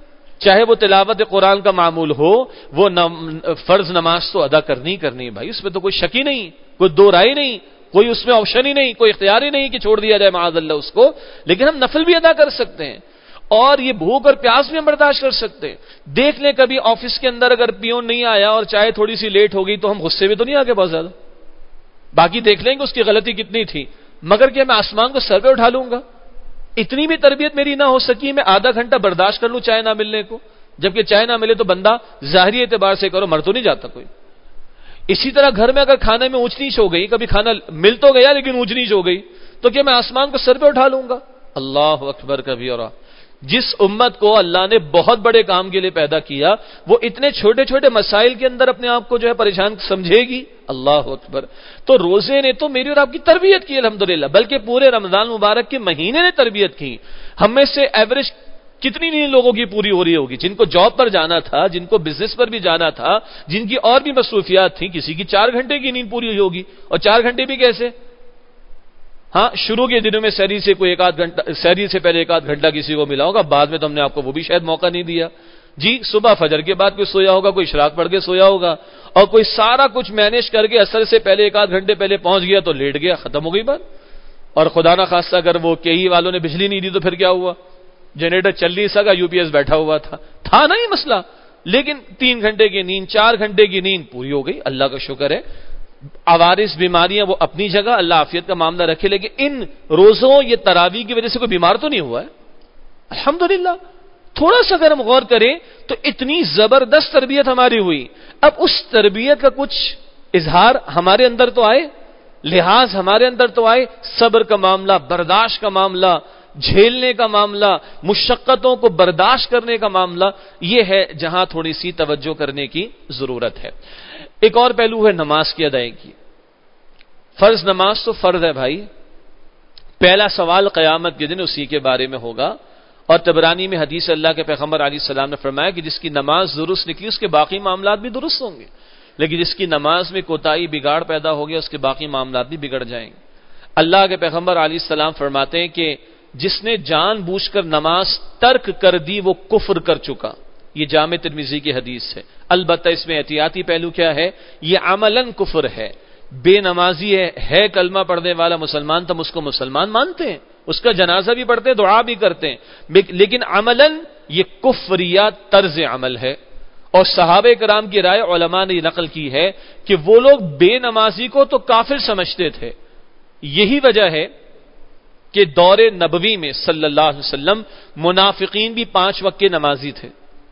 چاہے وہ تلاوت قرآن کا معمول ہو، وہ فرض نماز تو ادا کرنی کرنی بھائی، اس میں تو کوئی شک ہی نہیں، کوئی دو رائے نہیں، کوئی اس میں آپشن ہی نہیں، کوئی اختیار ہی نہیں کہ چھوڑ دیا جائے معاذ اللہ اس کو. لیکن ہم نفل بھی ادا کر سکتے ہیں، اور یہ بھوک اور پیاس بھی ہم برداشت کر سکتے ہیں. دیکھ لیں کبھی آفس کے اندر اگر پیون نہیں آیا اور چائے تھوڑی سی لیٹ ہو گئی تو ہم غصے میں تو نہیں آ گئے بہت زیادہ؟ باقی دیکھ لیں کہ اس کی غلطی کتنی تھی، مگر کیا میں آسمان کو سر پہ اٹھا لوں گا؟ اتنی بھی تربیت میری نہ ہو سکی میں آدھا گھنٹہ برداشت کر لوں چائے نہ ملنے کو، جبکہ چائے نہ ملے تو بندہ ظاہری اعتبار سے کرو مر تو نہیں جاتا کوئی. اسی طرح گھر میں اگر کھانے میں اونچ نیچ ہو گئی، کبھی کھانا مل تو گیا لیکن اونچ نیچ ہو گئی، تو کیا میں آسمان کو سر پہ اٹھا لوں گا؟ اللہ اکبر کبیرہ. جس امت کو اللہ نے بہت بڑے کام کے لیے پیدا کیا، وہ اتنے چھوٹے چھوٹے مسائل کے اندر اپنے آپ کو جو ہے پریشان سمجھے گی؟ اللہ اکبر. تو روزے نے تو میری اور آپ کی تربیت کی الحمدللہ، بلکہ پورے رمضان مبارک کے مہینے نے تربیت کی. ہم میں سے ایوریج کتنی نیند لوگوں کی پوری ہو رہی ہوگی؟ جن کو جاب پر جانا تھا، جن کو بزنس پر بھی جانا تھا، جن کی اور بھی مصروفیات تھیں، کسی کی چار گھنٹے کی نیند پوری ہوگی. اور چار گھنٹے بھی کیسے؟ ہاں شروع کے دنوں میں سحری سے کوئی ایک آدھ گھنٹہ، سحری سے پہلے ایک آدھ گھنٹہ کسی کو ملا ہوگا، بعد میں تو ہم نے آپ کو وہ بھی شاید موقع نہیں دیا. جی صبح فجر کے بعد کوئی سویا ہوگا، کوئی اشراق پڑھ کے سویا ہوگا، اور کوئی سارا کچھ مینیج کر کے اثر سے پہلے ایک آدھ گھنٹے پہلے پہنچ گیا تو لیٹ گیا، ختم ہو گئی بات. اور خدا نہ خاصہ اگر وہ کے ای والوں نے بجلی نہیں دی تو پھر کیا ہوا؟ جنریٹر چل نہیں سکا، یو پی ایس بیٹھا ہوا تھا تھا نا یہ مسئلہ. لیکن تین گھنٹے کی نیند، چار گھنٹے کی نیند پوری ہو گئی، اللہ کا شکر ہے. عوارض بیماریاں وہ اپنی جگہ، اللہ عافیت کا معاملہ رکھے، لیکن ان روزوں یہ تراویح کی وجہ سے کوئی بیمار تو نہیں ہوا ہے الحمدللہ. تھوڑا سا اگر ہم غور کریں تو اتنی زبردست تربیت ہماری ہوئی. اب اس تربیت کا کچھ اظہار ہمارے اندر تو آئے، لحاظ ہمارے اندر تو آئے. صبر کا معاملہ، برداشت کا معاملہ، جھیلنے کا معاملہ، مشقتوں کو برداشت کرنے کا معاملہ، یہ ہے جہاں تھوڑی سی توجہ کرنے کی ضرورت ہے. ایک اور پہلو ہے نماز کی ادائیگی. فرض نماز تو فرض ہے بھائی. پہلا سوال قیامت کے دن اسی کے بارے میں ہوگا. اور طبرانی میں حدیث اللہ کے پیغمبر علیہ السلام نے فرمایا کہ جس کی نماز درست نکلی اس کے باقی معاملات بھی درست ہوں گے، لیکن جس کی نماز میں کوتاہی بگاڑ پیدا ہو گیا اس کے باقی معاملات بھی بگڑ جائیں گے. اللہ کے پیغمبر علیہ السلام فرماتے ہیں کہ جس نے جان بوجھ کر نماز ترک کر دی وہ کفر کر چکا. یہ جامع ترمذی کی حدیث ہے. البتہ اس میں احتیاطی پہلو کیا ہے؟ یہ عملاً کفر ہے. بے نمازی ہے ہے کلمہ پڑھنے والا مسلمان، تم اس کو مسلمان مانتے ہیں، اس کا جنازہ بھی پڑھتے ہیں، دعا بھی کرتے ہیں، لیکن عملاً یہ کفریہ طرز عمل ہے. اور صحابہ کرام کی رائے علماء نے نقل کی ہے کہ وہ لوگ بے نمازی کو تو کافر سمجھتے تھے. یہی وجہ ہے کہ دور نبوی میں صلی اللہ علیہ وسلم منافقین بھی پانچ وقت کے نمازی تھے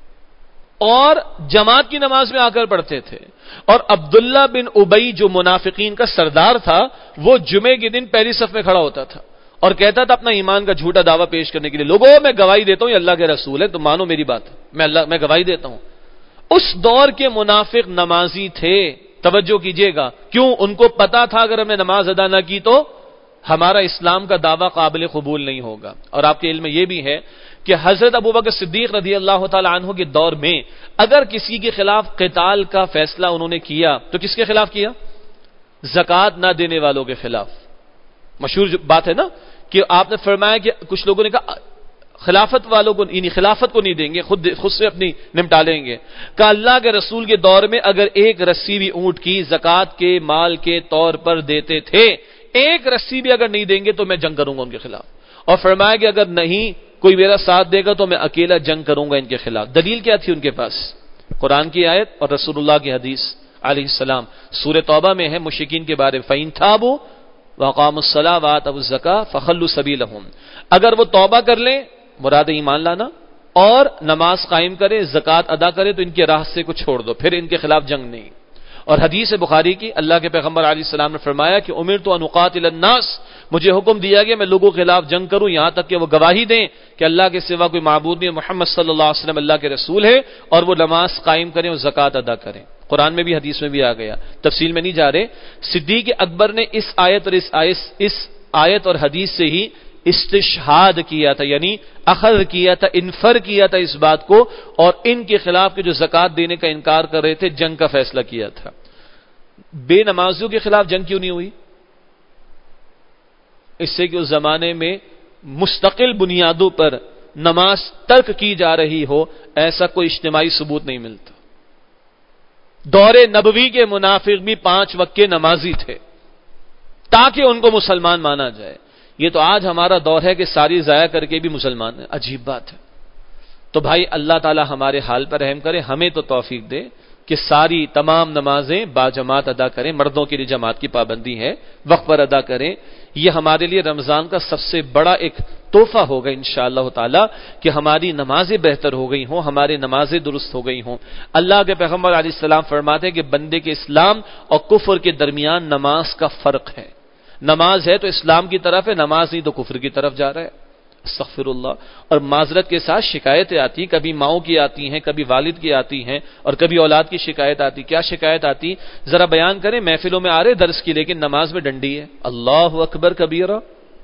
اور جماعت کی نماز میں آ کر پڑھتے تھے. اور عبداللہ بن ابی جو منافقین کا سردار تھا وہ جمعے کے دن پہلی صف میں کھڑا ہوتا تھا اور کہتا تھا اپنا ایمان کا جھوٹا دعویٰ پیش کرنے کے لیے، لوگوں میں گواہی دیتا ہوں یہ اللہ کے رسول ہے، تم مانو میری بات، میں اللہ میں گواہی دیتا ہوں. اس دور کے منافق نمازی تھے. توجہ کیجئے گا، کیوں؟ ان کو پتا تھا اگر ہم نے نماز ادا نہ کی تو ہمارا اسلام کا دعویٰ قابل قبول نہیں ہوگا. اور آپ کے علم میں یہ بھی ہے کہ حضرت ابوبکر صدیق رضی اللہ تعالی عنہ کے دور میں اگر کسی کے خلاف قتال کا فیصلہ انہوں نے کیا تو کس کے خلاف کیا؟ زکوٰۃ نہ دینے والوں کے خلاف. مشہور بات ہے نا کہ آپ نے فرمایا کہ کچھ لوگوں نے کہا خلافت والوں کو یعنی خلافت کو نہیں دیں گے، خود خود سے اپنی نمٹا لیں گے. کہ اللہ کے رسول کے دور میں اگر ایک رسی بھی اونٹ کی زکوٰۃ کے مال کے طور پر دیتے تھے، ایک رسی بھی اگر نہیں دیں گے تو میں جنگ کروں گا ان کے خلاف. اور فرمایا کہ اگر نہیں کوئی میرا ساتھ دے گا تو میں اکیلا جنگ کروں گا ان کے خلاف. دلیل کیا تھی ان کے پاس؟ قرآن کی آیت اور رسول اللہ کی حدیث علیہ السلام. سورہ توبہ میں ہے مشرکین کے بارے میں، فَإِن تَابُوا وَأَقَامُوا الصَّلَاةَ وَآتَوُا الزَّكَاةَ فَخَلُّوا سَبِيلَهُمْ. اگر وہ توبہ کر لیں، مراد ایمان لانا، اور نماز قائم کرے، زکوٰۃ ادا کرے تو ان کے راستے کو چھوڑ دو، پھر ان کے خلاف جنگ نہیں. اور حدیث بخاری کی اللہ کے پیغمبر علیہ السلام نے فرمایا کہ امرت ان اقاتل الناس، مجھے حکم دیا گیا میں لوگوں کے خلاف جنگ کروں یہاں تک کہ وہ گواہی دیں کہ اللہ کے سوا کوئی معبود نہیں، محمد صلی اللہ علیہ وسلم اللہ کے رسول ہے، اور وہ نماز قائم کریں اور زکوٰۃ ادا کریں. قرآن میں بھی حدیث میں بھی آ گیا، تفصیل میں نہیں جا رہے. صدیق اکبر نے اس آیت اور اس آیت اس آیت اور حدیث سے ہی استشہاد کیا تھا، یعنی اخذ کیا تھا، انفر کیا تھا اس بات کو، اور ان کے خلاف کے جو زکوٰۃ دینے کا انکار کر رہے تھے جنگ کا فیصلہ کیا تھا. بے نمازیوں کے خلاف جنگ کیوں نہیں ہوئی؟ اس سے کہ اس زمانے میں مستقل بنیادوں پر نماز ترک کی جا رہی ہو، ایسا کوئی اجتماعی ثبوت نہیں ملتا۔ دور نبوی کے منافق بھی پانچ وقت کے نمازی تھے تاکہ ان کو مسلمان مانا جائے۔ یہ تو آج ہمارا دور ہے کہ ساری ضائع کر کے بھی مسلمان ہے، عجیب بات ہے۔ تو بھائی اللہ تعالی ہمارے حال پر رحم کرے، ہمیں تو توفیق دے کہ ساری تمام نمازیں باجماعت ادا کریں، مردوں کے لیے جماعت کی پابندی ہے، وقت پر ادا کریں۔ یہ ہمارے لیے رمضان کا سب سے بڑا ایک تحفہ ہوگا انشاءاللہ تعالی کہ ہماری نمازیں بہتر ہو گئی ہوں، ہماری نمازیں درست ہو گئی ہوں۔ اللہ کے پیغمبر علیہ السلام فرماتے ہیں کہ بندے کے اسلام اور کفر کے درمیان نماز کا فرق ہے۔ نماز ہے تو اسلام کی طرف ہے، نماز نہیں تو کفر کی طرف جا رہا ہے۔ استغفر اللہ۔ اور معذرت کے ساتھ شکایتیں آتی، کبھی ماؤں کی آتی ہیں، کبھی والد کی آتی ہیں، اور کبھی اولاد کی شکایت آتی۔ کیا شکایت آتی؟ ذرا بیان کریں، محفلوں میں آ رہے درس کی لیکن نماز میں ڈنڈی ہے۔ اللہ اکبر کبیرہ۔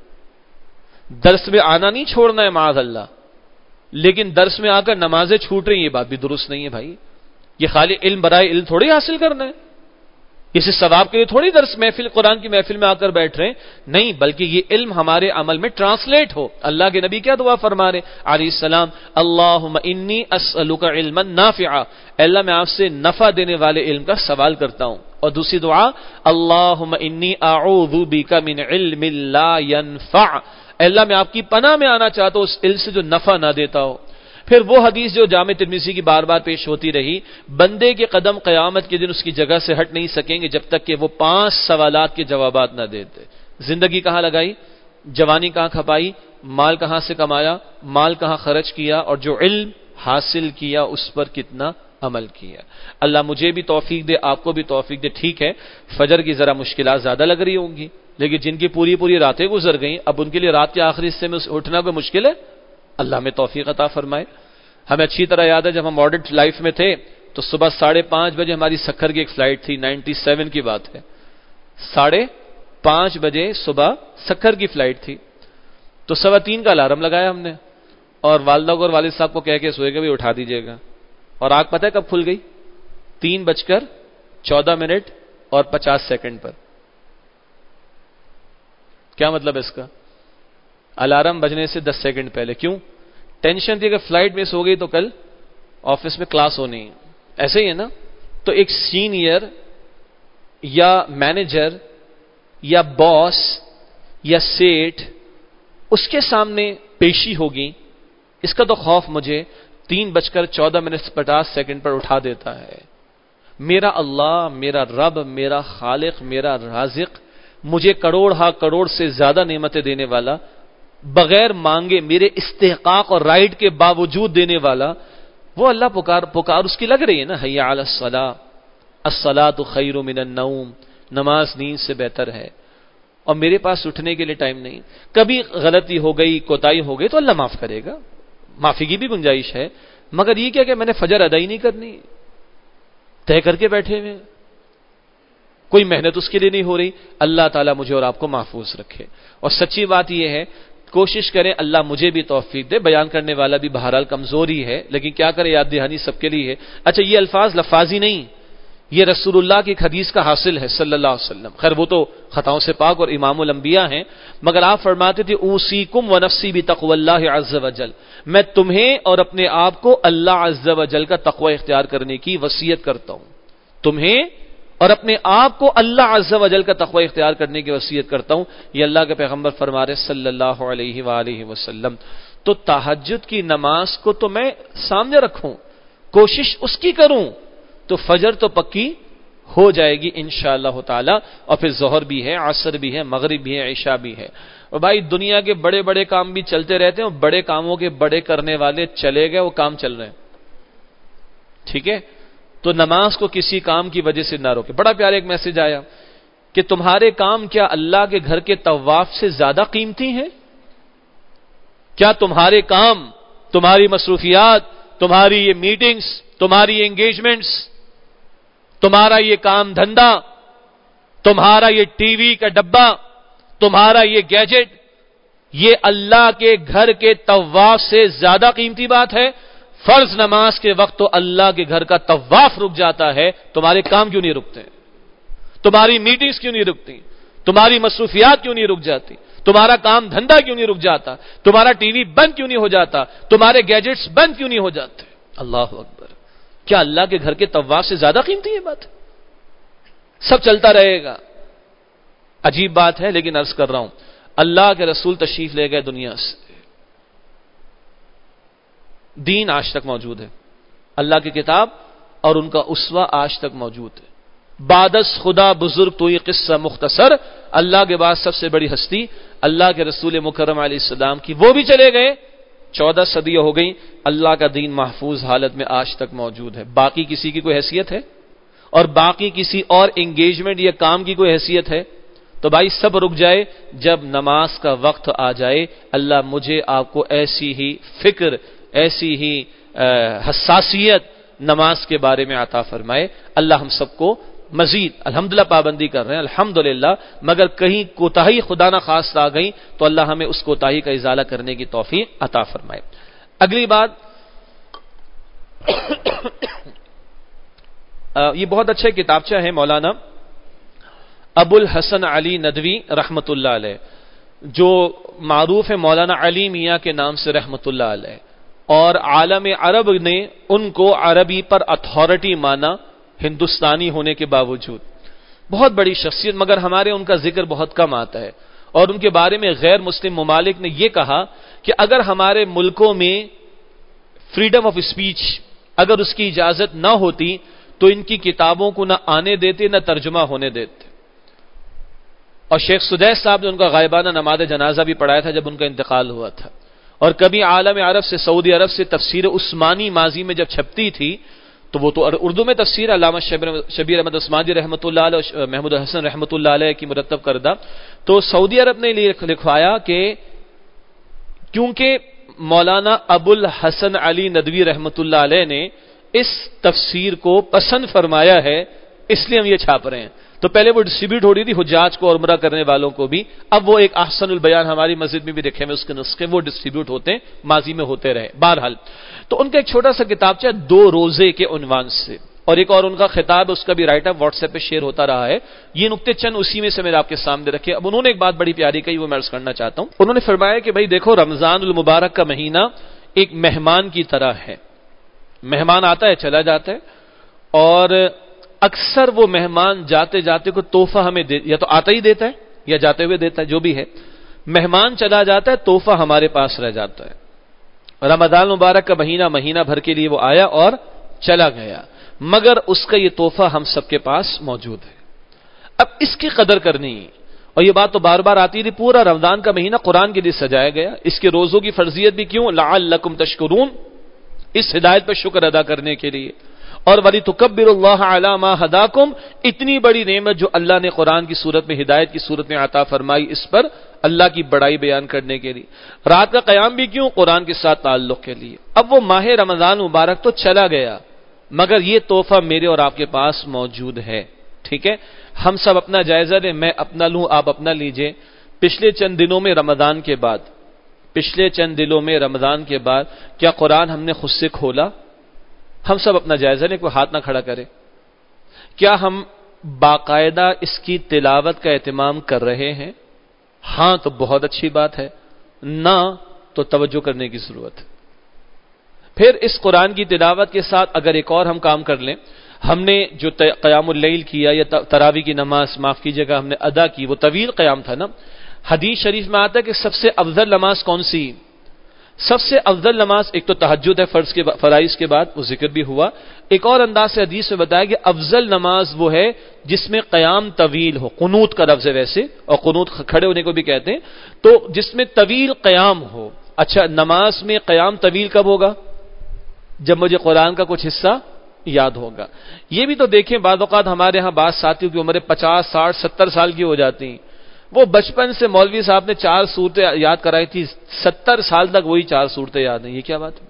درس میں آنا نہیں چھوڑنا ہے معاذ اللہ، لیکن درس میں آ کر نمازیں چھوٹ رہی ہیں، یہ بات بھی درست نہیں ہے بھائی۔ یہ خالی علم برائے علم تھوڑی حاصل کرنا ہے، اسے ثواب کے لیے تھوڑی درس محفل قرآن کی محفل میں آ کر بیٹھ رہے ہیں، نہیں، بلکہ یہ علم ہمارے عمل میں ٹرانسلیٹ ہو۔ اللہ کے نبی کیا دعا فرما رہے علیہ السلام؟ اللہم انی اسألک علما نافعا، اللہ میں آپ سے نفع دینے والے علم کا سوال کرتا ہوں۔ اور دوسری دعا اللہم انی اعوذ بک من علم لا ینفع، اللہ میں آپ کی پناہ میں آنا چاہتا ہوں اس علم سے جو نفع نہ دیتا ہو۔ پھر وہ حدیث جو جامع ترمذی کی بار بار پیش ہوتی رہی، بندے کے قدم قیامت کے دن اس کی جگہ سے ہٹ نہیں سکیں گے جب تک کہ وہ پانچ سوالات کے جوابات نہ دیتے۔ زندگی کہاں لگائی، جوانی کہاں کھپائی، مال کہاں سے کمایا، مال کہاں خرچ کیا، اور جو علم حاصل کیا اس پر کتنا عمل کیا۔ اللہ مجھے بھی توفیق دے، آپ کو بھی توفیق دے۔ ٹھیک ہے فجر کی ذرا مشکلات زیادہ لگ رہی ہوں گی، لیکن جن کی پوری پوری راتیں گزر گئیں اب ان کے لیے رات کے آخری حصے میں اٹھنا کوئی مشکل ہے؟ اللہ میں توفیق عطا فرمائے۔ ہمیں اچھی طرح یاد ہے جب ہم ماڈرن لائف میں تھے تو صبح ساڑھے پانچ بجے ہماری سکھر کی ایک فلائٹ تھی، نائنٹی سیون کی بات ہے، ساڑھے پانچ بجے صبح سکھر کی فلائٹ تھی، تو سوا تین کا الارم لگایا ہم نے اور والدہ کو اور والد صاحب کو کہہ کے سوئے گا بھی اٹھا دیجیے گا، اور آنکھ پتہ ہے کب کھل گئی؟ تین بج کر چودہ منٹ اور پچاس سیکنڈ پر۔ کیا مطلب ہے اس کا؟ الارم بجنے سے دس سیکنڈ پہلے۔ کیوں؟ ٹینشن تھی کہ فلائٹ مس ہو گئی تو کل آفس میں کلاس ہونی ہے، ایسے ہی ہے نا؟ تو ایک سینئر یا مینیجر یا باس یا سیٹ اس کے سامنے پیشی ہوگی، اس کا تو خوف مجھے تین بج کر چودہ منٹ پچاس سیکنڈ پر اٹھا دیتا ہے۔ میرا اللہ، میرا رب، میرا خالق، میرا رازق، مجھے کروڑ ہا کروڑ سے زیادہ نعمتیں دینے والا، بغیر مانگے میرے استحقاق اور رائٹ کے باوجود دینے والا، وہ اللہ پکار پکار اس کی لگ رہی ہے نا، حی علی الصلاۃ، الصلاۃ خیر من النوم، نماز نیند سے بہتر ہے، اور میرے پاس اٹھنے کے لیے ٹائم نہیں۔ کبھی غلطی ہو گئی، کوتاہی ہو گئی تو اللہ معاف کرے گا، معافی کی بھی گنجائش ہے، مگر یہ کیا کہ میں نے فجر ادا ہی نہیں کرنی، طے کر کے بیٹھے ہوئے، کوئی محنت اس کے لیے نہیں ہو رہی۔ اللہ تعالیٰ مجھے اور آپ کو محفوظ رکھے۔ اور سچی بات یہ ہے، کوشش کریں اللہ مجھے بھی توفیق دے، بیان کرنے والا بھی بہرحال کمزوری ہے، لیکن کیا کرے، یاد دہانی سب کے لیے ہے۔ اچھا یہ الفاظ لفاظی نہیں، یہ رسول اللہ کی ایک حدیث کا حاصل ہے صلی اللہ علیہ وسلم، خیر وہ تو خطاؤں سے پاک اور امام الانبیاء ہیں، مگر آپ فرماتے تھے اوصیکم ونفسی بتقوی اللہ عز وجل، میں تمہیں اور اپنے آپ کو اللہ عز وجل کا تقوی اختیار کرنے کی وصیت کرتا ہوں، تمہیں اور اپنے آپ کو اللہ عز و جل کا تقوی اختیار کرنے کی وصیت کرتا ہوں، یہ اللہ کے پیغمبر فرما رہے صلی اللہ علیہ وآلہ وسلم۔ تو تہجد کی نماز کو تو میں سامنے رکھوں، کوشش اس کی کروں، تو فجر تو پکی ہو جائے گی انشاءاللہ تعالی، اور پھر ظہر بھی ہے، عصر بھی ہے، مغرب بھی ہے، عشاء بھی ہے۔ اور بھائی دنیا کے بڑے بڑے کام بھی چلتے رہتے ہیں، اور بڑے کاموں کے بڑے کرنے والے چلے گئے، وہ کام چل رہے ہیں، ٹھیک ہے؟ تو نماز کو کسی کام کی وجہ سے نہ روکے۔ بڑا پیارا ایک میسج آیا کہ تمہارے کام کیا اللہ کے گھر کے طواف سے زیادہ قیمتی ہیں؟ کیا تمہارے کام، تمہاری مصروفیات، تمہاری یہ میٹنگز، تمہاری یہ انگیجمنٹس، تمہارا یہ کام دھندا، تمہارا یہ ٹی وی کا ڈبہ، تمہارا یہ گیجٹ، یہ اللہ کے گھر کے طواف سے زیادہ قیمتی بات ہے؟ فرض نماز کے وقت تو اللہ کے گھر کا طواف رک جاتا ہے، تمہارے کام کیوں نہیں رکتے؟ تمہاری میٹنگز کیوں نہیں رکتی؟ تمہاری مصروفیات کیوں نہیں رک جاتی؟ تمہارا کام دھندا کیوں نہیں رک جاتا؟ تمہارا ٹی وی بند کیوں نہیں ہو جاتا؟ تمہارے گیجٹس بند کیوں نہیں ہو جاتے؟ اللہ اکبر! کیا اللہ کے گھر کے طواف سے زیادہ قیمتی یہ بات؟ سب چلتا رہے گا. عجیب بات ہے، لیکن عرض کر رہا ہوں، اللہ کے رسول تشریف لے گئے دنیا سے، دین آج تک موجود ہے، اللہ کی کتاب اور ان کا اسوہ آج تک موجود ہے. بادس خدا بزرگ تو یہ قصہ مختصر، اللہ کے بعد سب سے بڑی ہستی اللہ کے رسول مکرم علیہ السلام کی، وہ بھی چلے گئے، چودہ صدیاں ہو گئیں، اللہ کا دین محفوظ حالت میں آج تک موجود ہے. باقی کسی کی کوئی حیثیت ہے؟ اور باقی کسی اور انگیجمنٹ یا کام کی کوئی حیثیت ہے؟ تو بھائی سب رک جائے، جب نماز کا وقت آ جائے اللہ مجھے آپ کو ایسی ہی فکر، ایسی ہی حساسیت نماز کے بارے میں عطا فرمائے. اللہ ہم سب کو مزید الحمدللہ پابندی کر رہے ہیں الحمدللہ، مگر کہیں کوتاہی خدا نہ خواست آ گئی تو اللہ ہمیں اس کوتاہی کا ازالہ کرنے کی توفیق عطا فرمائے. اگلی بات، یہ بہت اچھے کتابچہ ہے مولانا ابو الحسن علی ندوی رحمۃ اللہ علیہ، جو معروف ہے مولانا علی میاں کے نام سے رحمۃ اللہ علیہ، اور عالم عرب نے ان کو عربی پر اتھارٹی مانا ہندوستانی ہونے کے باوجود. بہت بڑی شخصیت، مگر ہمارے ان کا ذکر بہت کم آتا ہے. اور ان کے بارے میں غیر مسلم ممالک نے یہ کہا کہ اگر ہمارے ملکوں میں فریڈم آف اسپیچ اگر اس کی اجازت نہ ہوتی تو ان کی کتابوں کو نہ آنے دیتے نہ ترجمہ ہونے دیتے. اور شیخ سدیس صاحب نے ان کا غائبانہ نماز جنازہ بھی پڑھایا تھا جب ان کا انتقال ہوا تھا. اور کبھی عالم عرب سے سعودی عرب سے تفسیر عثمانی ماضی میں جب چھپتی تھی تو وہ تو اردو میں تفسیر علامہ شبیر احمد عثمانی رحمۃ اللہ علیہ اور محمود حسن رحمۃ اللہ علیہ کی مرتب کردہ، تو سعودی عرب نے لکھوایا کہ کیونکہ مولانا ابو الحسن علی ندوی رحمۃ اللہ علیہ نے اس تفسیر کو پسند فرمایا ہے اس لیے ہم یہ چھاپ رہے ہیں. تو پہلے وہ ڈسٹریبیوٹ ہو رہی تھی حجاج کو اور عمرہ کرنے والوں کو بھی، اب وہ ایک احسن البیان ہماری مسجد میں بھی رکھے ہوئے اس کے نسخے وہ ڈسٹریبیوٹ ہوتے ہیں، ماضی میں ہوتے رہے. بہرحال تو ان کا ایک چھوٹا سا کتابچہ دو روزے کے عنوان سے، اور ایک اور ان کا خطاب اس کا بھی رائٹ اپ واٹس ایپ پہ شیئر ہوتا رہا ہے. یہ نقطے چند اسی میں سے میں آپ کے سامنے رکھے. اب انہوں نے ایک بات بڑی پیاری کہی، وہ میں عرض کرنا چاہتا ہوں. انہوں نے فرمایا کہ بھائی دیکھو، رمضان المبارک کا مہینہ ایک مہمان کی طرح ہے. مہمان آتا ہے چلا جاتا ہے، اور اکثر وہ مہمان جاتے جاتے کو تحفہ ہمیں دے، یا تو آتا ہی دیتا ہے یا جاتے ہوئے دیتا ہے، جو بھی ہے. مہمان چلا جاتا ہے، تحفہ ہمارے پاس رہ جاتا ہے. رمضان مبارک کا مہینہ مہینہ بھر کے لیے وہ آیا اور چلا گیا، مگر اس کا یہ تحفہ ہم سب کے پاس موجود ہے. اب اس کی قدر کرنی، اور یہ بات تو بار بار آتی تھی، پورا رمضان کا مہینہ قرآن کے لیے سجایا گیا. اس کے روزوں کی فرضیت بھی کیوں؟ لعلکم تشکرون، اس ہدایت پر شکر ادا کرنے کے لیے. اور وَلِتُكَبِّرُوا اللَّهَ عَلَى مَا هَدَاكُمْ، اتنی بڑی نعمت جو اللہ نے قرآن کی صورت میں ہدایت کی صورت میں عطا فرمائی، اس پر اللہ کی بڑائی بیان کرنے کے لیے. رات کا قیام بھی کیوں؟ قرآن کے ساتھ تعلق کے لیے. اب وہ ماہ رمضان مبارک تو چلا گیا، مگر یہ تحفہ میرے اور آپ کے پاس موجود ہے. ٹھیک ہے، ہم سب اپنا جائزہ لیں، میں اپنا لوں، آپ اپنا لیجئے. پچھلے چند دنوں میں رمضان کے بعد پچھلے چند دنوں میں رمضان کے بعد کیا قرآن ہم نے خود سے کھولا؟ ہم سب اپنا جائزہ لیں، کوئی ہاتھ نہ کھڑا کرے. کیا ہم باقاعدہ اس کی تلاوت کا اہتمام کر رہے ہیں؟ ہاں تو بہت اچھی بات ہے، نہ تو توجہ کرنے کی ضرورت ہے. پھر اس قرآن کی تلاوت کے ساتھ اگر ایک اور ہم کام کر لیں، ہم نے جو قیام اللیل کیا یا تراویح کی نماز معاف کیجیے گا ہم نے ادا کی، وہ طویل قیام تھا نا. حدیث شریف میں آتا ہے کہ سب سے افضل نماز کون سی؟ سب سے افضل نماز ایک تو تہجد ہے، فرض کے فرائض کے بعد وہ ذکر بھی ہوا. ایک اور انداز سے حدیث میں بتایا کہ افضل نماز وہ ہے جس میں قیام طویل ہو. قنوت کا لفظ ہے ویسے، اور قنوت کھڑے ہونے کو بھی کہتے ہیں، تو جس میں طویل قیام ہو. اچھا، نماز میں قیام طویل کب ہوگا؟ جب مجھے قرآن کا کچھ حصہ یاد ہوگا. یہ بھی تو دیکھیں، بعض اوقات ہمارے ہاں بعض ساتھیوں کی عمریں پچاس ساٹھ ستر سال کی ہو جاتی ہیں. وہ بچپن سے مولوی صاحب نے چار صورتیں یاد کرائی تھی، ستر سال تک وہی چار صورتیں یاد ہیں. یہ کیا بات ہے؟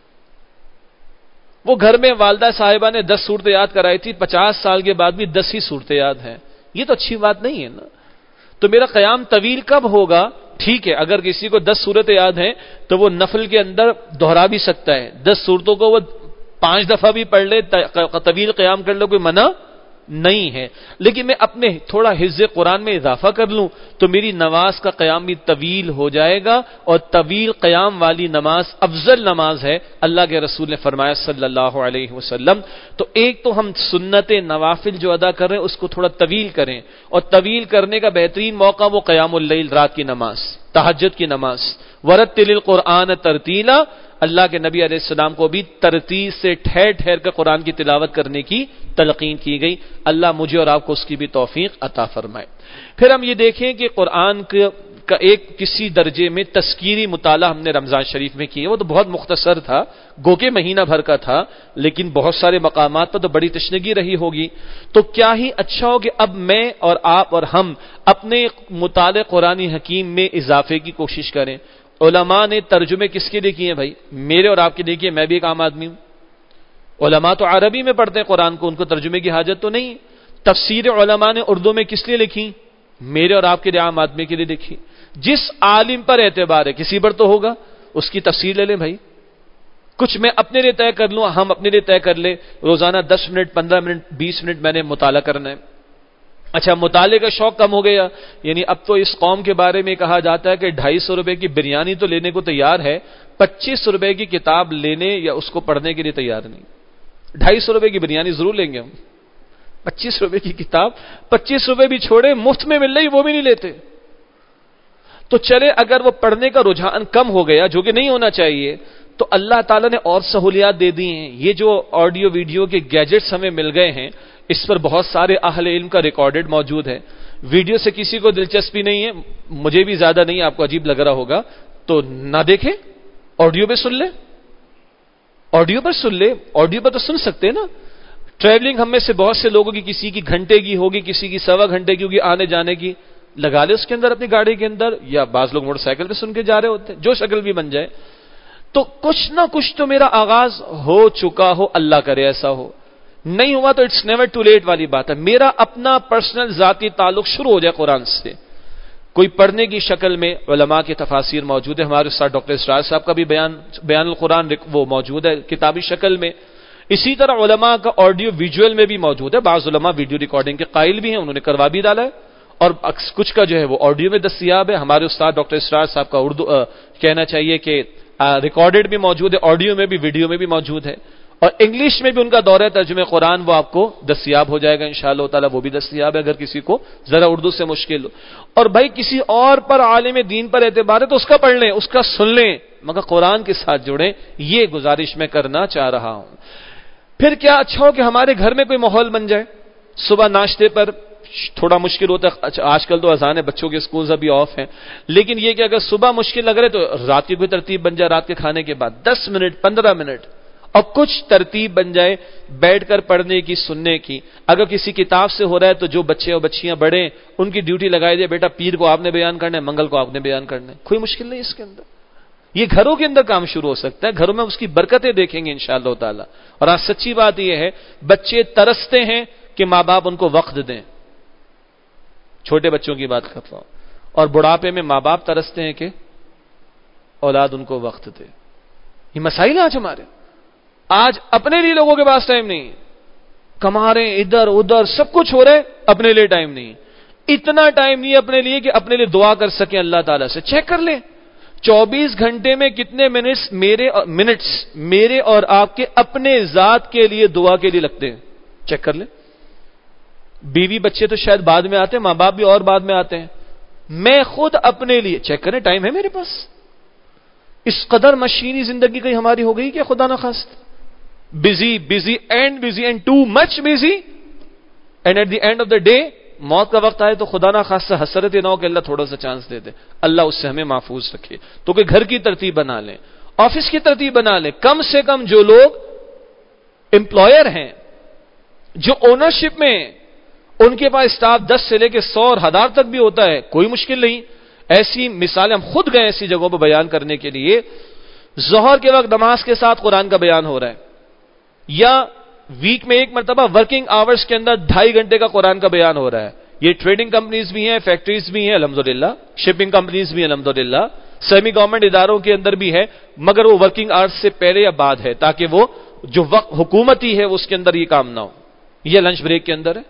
وہ گھر میں والدہ صاحبہ نے دس صورتیں یاد کرائی تھی، پچاس سال کے بعد بھی دس ہی صورتیں یاد ہیں. یہ تو اچھی بات نہیں ہے نا. تو میرا قیام طویل کب ہوگا؟ ٹھیک ہے، اگر کسی کو دس صورتیں یاد ہیں تو وہ نفل کے اندر دوہرا بھی سکتا ہے. دس صورتوں کو وہ پانچ دفعہ بھی پڑھ لے، طویل قیام کر لے، کوئی منع نہیں ہے، لیکن میں اپنے تھوڑا حفظ قرآن میں اضافہ کر لوں تو میری نماز کا قیام بھی طویل ہو جائے گا، اور طویل قیام والی نماز افضل نماز ہے، اللہ کے رسول نے فرمایا صلی اللہ علیہ وسلم۔ تو ایک تو ہم سنت نوافل جو ادا کر رہے ہیں اس کو تھوڑا طویل کریں، اور طویل کرنے کا بہترین موقع وہ قیام اللیل، رات کی نماز، تہجد کی نماز۔ ورتل القرآن ترتیلا، اللہ کے نبی علیہ السلام کو بھی ترتیب سے ٹھہر ٹھہر کر قرآن کی تلاوت کرنے کی تلقین کی گئی۔ اللہ مجھے اور آپ کو اس کی بھی توفیق عطا فرمائے۔ پھر ہم یہ دیکھیں کہ قرآن کا ایک کسی درجے میں تذکیری مطالعہ ہم نے رمضان شریف میں کیا، وہ تو بہت مختصر تھا، گو کہ مہینہ بھر کا تھا، لیکن بہت سارے مقامات پر تو بڑی تشنگی رہی ہوگی۔ تو کیا ہی اچھا ہو کہ اب میں اور آپ اور ہم اپنے مطالعہ قرآن حکیم میں اضافے کی کوشش کریں۔ علماء نے ترجمے کس کے لیے کیے ہیں بھائی؟ میرے اور آپ کے لیے کیے، میں بھی ایک عام آدمی ہوں۔ علماء تو عربی میں پڑھتے ہیں قرآن کو، ان کو ترجمے کی حاجت تو نہیں۔ تفسیر علماء نے اردو میں کس لیے لکھی؟ میرے اور آپ کے لیے، عام آدمی کے لیے لکھی۔ جس عالم پر اعتبار ہے، کسی پر تو ہوگا، اس کی تفسیر لے لیں بھائی۔ کچھ میں اپنے لیے طے کر لوں، ہم اپنے لیے طے کر لیں، روزانہ دس منٹ پندرہ منٹ بیس منٹ میں نے مطالعہ کرنا ہے۔ اچھا، مطالعے کا شوق کم ہو گیا، یعنی اب تو اس قوم کے بارے میں کہا جاتا ہے کہ ڈھائی سو روپے کی بریانی تو لینے کو تیار ہے، پچیس روپے کی کتاب لینے یا اس کو پڑھنے کے لیے تیار نہیں۔ ڈھائی سو روپے کی بریانی ضرور لیں گے ہم، پچیس روپے کی کتاب، پچیس روپے بھی چھوڑے، مفت میں مل رہی وہ بھی نہیں لیتے۔ تو چلے اگر وہ پڑھنے کا رجحان کم ہو گیا، جو کہ نہیں ہونا چاہیے، تو اللہ تعالیٰ نے اور سہولیات دے دی ہیں۔ یہ جو آڈیو ویڈیو کے گیجٹس ہمیں مل گئے ہیں، اس پر بہت سارے اہل علم کا ریکارڈڈ موجود ہے۔ ویڈیو سے کسی کو دلچسپی نہیں ہے، مجھے بھی زیادہ نہیں، آپ کو عجیب لگ رہا ہوگا تو نہ دیکھیں، آڈیو پہ سن لیں، آڈیو پر سن لیں، آڈیو پر تو سن سکتے ہیں نا۔ ٹریولنگ ہم میں سے بہت سے لوگوں کی، کسی کی گھنٹے کی ہوگی، کسی کی سوا گھنٹے کی ہوگی آنے جانے کی، لگا لے اس کے اندر اپنی گاڑی کے اندر، یا بعض لوگ موٹر سائیکل پہ سن کے جا رہے ہوتے ہیں، جو شکل بھی بن جائے۔ تو کچھ نہ کچھ تو میرا آغاز ہو چکا ہو، اللہ کرے ایسا ہو، نہیں ہوا تو اٹس نیور ٹو لیٹ والی بات ہے۔ میرا اپنا پرسنل ذاتی تعلق شروع ہو جائے قرآن سے، کوئی پڑھنے کی شکل میں علماء کے تفاسیر موجود ہے، ہمارے ساتھ ڈاکٹر اسرار صاحب کا بھی بیان بیان القرآن وہ موجود ہے کتابی شکل میں۔ اسی طرح علماء کا آڈیو ویجول میں بھی موجود ہے، بعض علماء ویڈیو ریکارڈنگ کے قائل بھی ہیں، انہوں نے کروا بھی ڈالا ہے، اور کچھ کا جو ہے وہ آڈیو میں دستیاب ہے۔ ہمارے استاد ڈاکٹر اسرار صاحب کا اردو آ, کہنا چاہیے کہ ریکارڈڈ بھی موجود ہے، آڈیو میں بھی، ویڈیو میں بھی موجود ہے، اور انگلش میں بھی ان کا دورہ ترجمہ قرآن وہ آپ کو دستیاب ہو جائے گا انشاءاللہ تعالی، وہ بھی دستیاب ہے اگر کسی کو ذرا اردو سے مشکل ہو۔ اور بھائی کسی اور پر عالم دین پر اعتبار ہے تو اس کا پڑھ لیں، اس کا سن لیں، مگر قرآن کے ساتھ جڑیں، یہ گزارش میں کرنا چاہ رہا ہوں۔ پھر کیا اچھا ہو کہ ہمارے گھر میں کوئی ماحول بن جائے، صبح ناشتے پر تھوڑا مشکل ہوتا ہے، آج کل تو اذان ہے، بچوں کے سکولز ابھی آف ہیں، لیکن یہ کہ اگر صبح مشکل لگ رہے تو رات کی کوئی ترتیب بن جائے، رات کے کھانے کے بعد دس منٹ پندرہ منٹ اور کچھ ترتیب بن جائے بیٹھ کر پڑھنے کی، سننے کی۔ اگر کسی کتاب سے ہو رہا ہے تو جو بچے اور بچیاں بڑے ان کی ڈیوٹی لگائی دے، بیٹا پیر کو آپ نے بیان کرنا ہے، منگل کو آپ نے بیان کرنا ہے، کوئی مشکل نہیں اس کے اندر۔ یہ گھروں کے اندر کام شروع ہو سکتا ہے، گھروں میں اس کی برکتیں دیکھیں گے انشاءاللہ تعالی۔ اور آج سچی بات یہ ہے، بچے ترستے ہیں کہ ماں باپ ان کو وقت دیں، چھوٹے بچوں کی بات کرتا ہوں، اور بڑھاپے میں ماں باپ ترستے ہیں کہ اولاد ان کو وقت دے۔ یہ مسائل آج ہمارے، آج اپنے لیے لوگوں کے پاس ٹائم نہیں، کما رہے ہیں ادھر ادھر سب کچھ ہو رہا ہے، اپنے لیے ٹائم نہیں، اتنا ٹائم نہیں اپنے لیے کہ اپنے لیے دعا کر سکیں اللہ تعالیٰ سے۔ چیک کر لیں چوبیس گھنٹے میں کتنے منٹس میرے منٹس میرے اور آپ کے اپنے ذات کے لیے دعا کے لیے لگتے ہیں، چیک کر لیں۔ بیوی بچے تو شاید بعد میں آتے ہیں، ماں باپ بھی اور بعد میں آتے ہیں، میں خود اپنے لیے چیک کریں ٹائم ہے میرے پاس؟ اس قدر مشینی زندگی کہیں ہماری ہو گئی کہ خدا نخواست busy busy and busy and too much busy, and at the end of the day موت کا وقت آئے تو خدا نخواستہ حسرت نہ ہو کہ اللہ تھوڑا سا چانس دے دے، اللہ اس سے ہمیں محفوظ رکھے۔ تو کہ گھر کی ترتیب بنا لیں، آفس کی ترتیب بنا لیں، کم سے کم جو لوگ امپلائر ہیں، جو اونرشپ میں، ان کے پاس اسٹاف دس سے لے کے سو اور ہزار تک بھی ہوتا ہے، کوئی مشکل نہیں۔ ایسی مثالیں ہم خود گئے ایسی جگہوں پہ بیان کرنے کے لیے، ظہر کے وقت نماز کے ساتھ قرآن کا بیان ہو رہا ہے، یا ویک میں ایک مرتبہ ورکنگ آورز کے اندر ڈھائی گھنٹے کا قرآن کا بیان ہو رہا ہے۔ یہ ٹریڈنگ کمپنیز بھی ہیں، فیکٹریز بھی ہیں الحمدللہ، شپنگ کمپنیز بھی ہیں الحمدللہ، سیمی گورنمنٹ اداروں کے اندر بھی ہے، مگر وہ ورکنگ آورز سے پہلے یا بعد ہے، تاکہ وہ جو وقت حکومتی ہے اس کے اندر یہ کام نہ ہو۔ یہ لنچ بریک کے اندر ہے،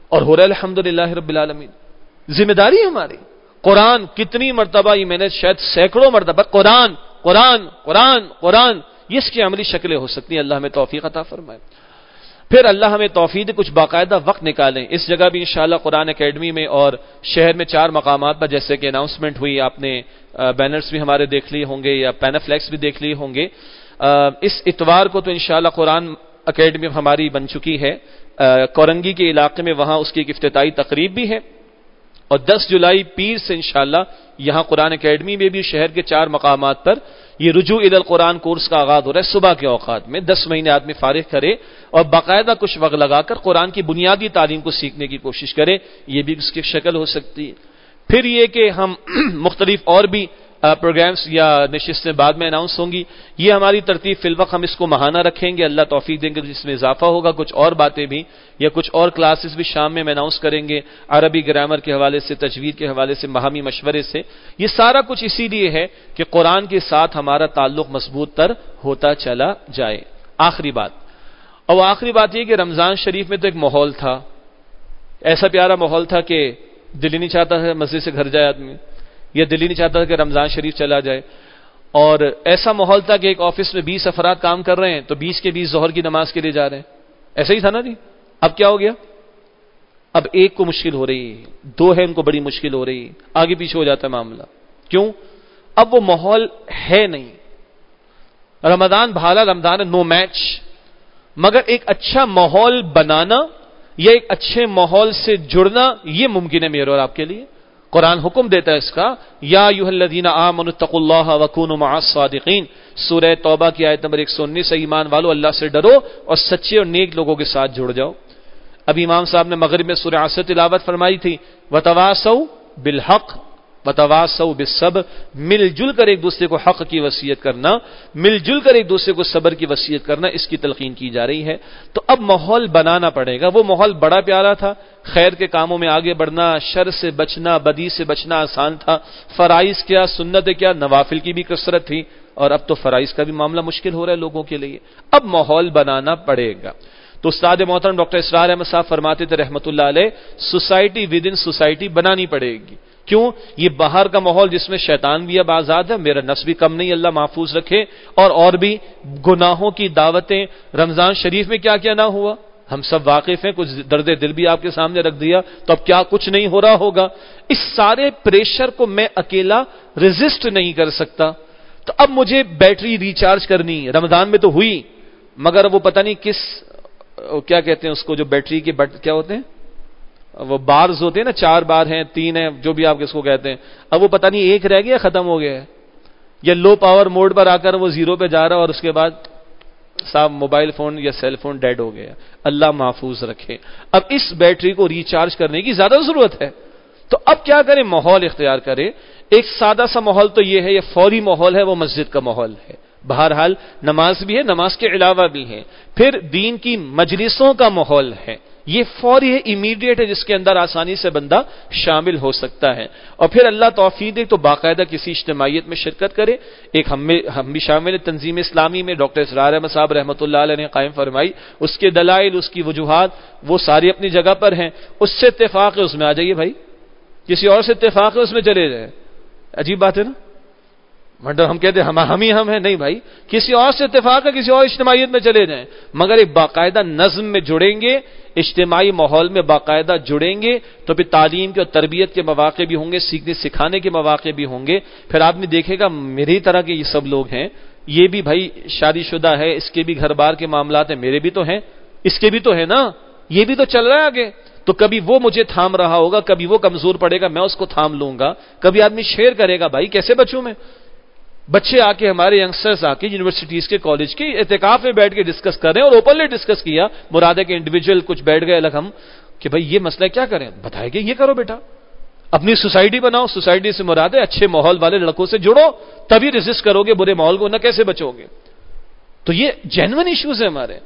اور ہو رہا ہے الحمدللہ رب العالمین. ذمہ داری ہے ہماری. قرآن کتنی مرتبہ، یہ میں نے شاید سینکڑوں مرتبہ قرآن قرآن قرآن قرآن یہ اس کی عملی شکلیں ہو سکتی ہیں. اللہ ہمیں توفیق عطا فرمائے. پھر اللہ ہمیں توفیق کچھ باقاعدہ وقت نکالیں. اس جگہ بھی انشاءاللہ قرآن اکیڈمی میں اور شہر میں چار مقامات پر جیسے کہ اناؤنسمنٹ ہوئی، آپ نے بینرز بھی ہمارے دیکھ لیے ہوں گے یا پینافلیکس بھی دیکھ لیے ہوں گے. اس اتوار کو تو انشاءاللہ قرآن اکیڈمی ہماری بن چکی ہے کورنگی کے علاقے میں، وہاں اس کی ایک افتتاحی تقریب بھی ہے. اور دس جولائی پیر سے انشاءاللہ یہاں قرآن اکیڈمی میں بھی شہر کے چار مقامات پر یہ رجوع الی القرآن کورس کا آغاز ہو رہا ہے. صبح کے اوقات میں دس مہینے آدمی فارغ کرے اور باقاعدہ کچھ وقت لگا کر قرآن کی بنیادی تعلیم کو سیکھنے کی کوشش کرے. یہ بھی اس کی شکل ہو سکتی ہے. پھر یہ کہ ہم مختلف اور بھی پروگرامز یا نشستیں بعد میں اناؤنس ہوں گی. یہ ہماری ترتیب فی الوقت ہم اس کو ماہانہ رکھیں گے. اللہ توفیق دیں گے جس میں اضافہ ہوگا. کچھ اور باتیں بھی یا کچھ اور کلاسز بھی شام میں اناؤنس کریں گے، عربی گرامر کے حوالے سے، تجوید کے حوالے سے، ماہمی مشورے سے. یہ سارا کچھ اسی لیے ہے کہ قرآن کے ساتھ ہمارا تعلق مضبوط تر ہوتا چلا جائے. آخری بات، اور آخری بات یہ کہ رمضان شریف میں تو ایک ماحول تھا، ایسا پیارا ماحول تھا کہ دل ہی نہیں چاہتا ہے مسجد سے گھر جائے آدمی، یا دل ہی نہیں چاہتا کہ رمضان شریف چلا جائے. اور ایسا ماحول تھا کہ ایک آفس میں بیس افراد کام کر رہے ہیں تو بیس کے بیس ظہر کی نماز کے لیے جا رہے ہیں. ایسا ہی تھا نا جی. اب کیا ہو گیا؟ اب ایک کو مشکل ہو رہی ہے، دو ہے ان کو بڑی مشکل ہو رہی ہے، آگے پیچھے ہو جاتا ہے معاملہ. کیوں؟ اب وہ ماحول ہے نہیں. رمضان بھالا رمضان نو میچ، مگر ایک اچھا ماحول بنانا یا ایک اچھے ماحول سے جڑنا یہ ممکن ہے میرے اور آپ کے لیے. قرآن حکم دیتا ہے اس کا، یا ایھا الذین آمنوا اتقوا اللہ وکونوا مع الصادقین. سورہ توبہ کی آیت نمبر ایک سو انیس. ایمان والو اللہ سے ڈرو اور سچے اور نیک لوگوں کے ساتھ جڑ جاؤ. اب امام صاحب نے مغرب میں سورہ عصر تلاوت فرمائی تھی، وتواصوا بالحق وتواصوا بالصبر. مل جل کر ایک دوسرے کو حق کی وصیت کرنا، مل جل کر ایک دوسرے کو صبر کی وصیت کرنا، اس کی تلقین کی جا رہی ہے. تو اب ماحول بنانا پڑے گا. وہ ماحول بڑا پیارا تھا، خیر کے کاموں میں آگے بڑھنا، شر سے بچنا، بدی سے بچنا آسان تھا. فرائض کیا، سنت کیا، نوافل کی بھی کثرت تھی. اور اب تو فرائض کا بھی معاملہ مشکل ہو رہا ہے لوگوں کے لیے. اب ماحول بنانا پڑے گا. تو استاد محترم ڈاکٹر اسرار احمد صاحب فرماتے تھے رحمۃ اللہ علیہ، سوسائٹی ود ان سوسائٹی بنانی پڑے گی. کیوں؟ یہ باہر کا ماحول جس میں شیطان بھی اب آزاد ہے، میرا نفس بھی کم نہیں، اللہ محفوظ رکھے، اور اور بھی گناہوں کی دعوتیں. رمضان شریف میں کیا کیا نہ ہوا، ہم سب واقف ہیں. کچھ درد دل بھی آپ کے سامنے رکھ دیا، تو اب کیا کچھ نہیں ہو رہا ہوگا. اس سارے پریشر کو میں اکیلا ریزسٹ نہیں کر سکتا. تو اب مجھے بیٹری ریچارج کرنی. رمضان میں تو ہوئی، مگر وہ پتہ نہیں کس کیا کہتے ہیں اس کو، جو بیٹری کے بٹ کیا ہوتے ہیں، وہ بارز ہوتے ہیں نا، چار بار ہیں، تین ہیں، جو بھی آپ اس کو کہتے ہیں. اب وہ پتہ نہیں ایک رہ گیا، ختم ہو گیا ہے، یا لو پاور موڈ پر آ کر وہ زیرو پہ جا رہا اور اس کے بعد صاحب موبائل فون یا سیل فون ڈیڈ ہو گیا. اللہ محفوظ رکھے. اب اس بیٹری کو ریچارج کرنے کی زیادہ ضرورت ہے. تو اب کیا کریں؟ ماحول اختیار کرے. ایک سادہ سا ماحول تو یہ ہے، یہ فوری ماحول ہے، وہ مسجد کا ماحول ہے. بہرحال نماز بھی ہے، نماز کے علاوہ بھی ہے. پھر دین کی مجلسوں کا ماحول ہے، یہ فوری ہے، امیڈیٹ ہے، جس کے اندر آسانی سے بندہ شامل ہو سکتا ہے. اور پھر اللہ توفیق دے تو باقاعدہ کسی اجتماعیت میں شرکت کرے. ایک ہم میں ہم بھی شامل ہیں تنظیم اسلامی میں، ڈاکٹر اسرار احمد صاحب رحمۃ اللہ علیہ نے قائم فرمائی. اس کے دلائل، اس کی وجوہات وہ ساری اپنی جگہ پر ہیں. اس سے اتفاق ہے اس میں آ جائیے بھائی، کسی اور سے اتفاق ہے اس میں چلے جائیں. عجیب بات ہے نا، مطلب ہم کہتے ہیں ہم ہم ہی ہم ہیں، نہیں بھائی، کسی اور سے اتفاق ہے، کسی اور اجتماعیت میں چلے جائیں، مگر ایک باقاعدہ نظم میں جڑیں گے، اجتماعی ماحول میں باقاعدہ جڑیں گے تو پھر تعلیم کے اور تربیت کے مواقع بھی ہوں گے، سیکھنے سکھانے کے مواقع بھی ہوں گے. پھر آدمی دیکھے گا میری طرح کے یہ سب لوگ ہیں، یہ بھی بھائی شادی شدہ ہے، اس کے بھی گھر بار کے معاملات ہیں، میرے بھی تو ہیں، اس کے بھی تو ہے نا، یہ بھی تو چل رہا ہے آگے. تو کبھی وہ مجھے تھام رہا ہوگا، کبھی وہ کمزور پڑے گا، میں اس کو تھام لوں گا. کبھی آدمی شیئر کرے گا، بھائی کیسے بچوں میں. بچے آ کے ہمارے ینگسٹرز آ کے یونیورسٹیز کے کالج کے اعتکاف میں بیٹھ کے ڈسکس کر رہے ہیں، اور اوپنلی ڈسکس کیا. مراد ہے کہ انڈیویجول کچھ بیٹھ گئے الگ، ہم کہ بھائی یہ مسئلہ کیا کریں، بتائے گے یہ کرو بیٹا، اپنی سوسائٹی بناؤ. سوسائٹی سے مراد ہے اچھے ماحول والے لڑکوں سے جڑو، تبھی ریزسٹ کرو گے برے ماحول کو، نہ کیسے بچو گے. تو یہ جینوئن ایشوز ہیں ہمارے.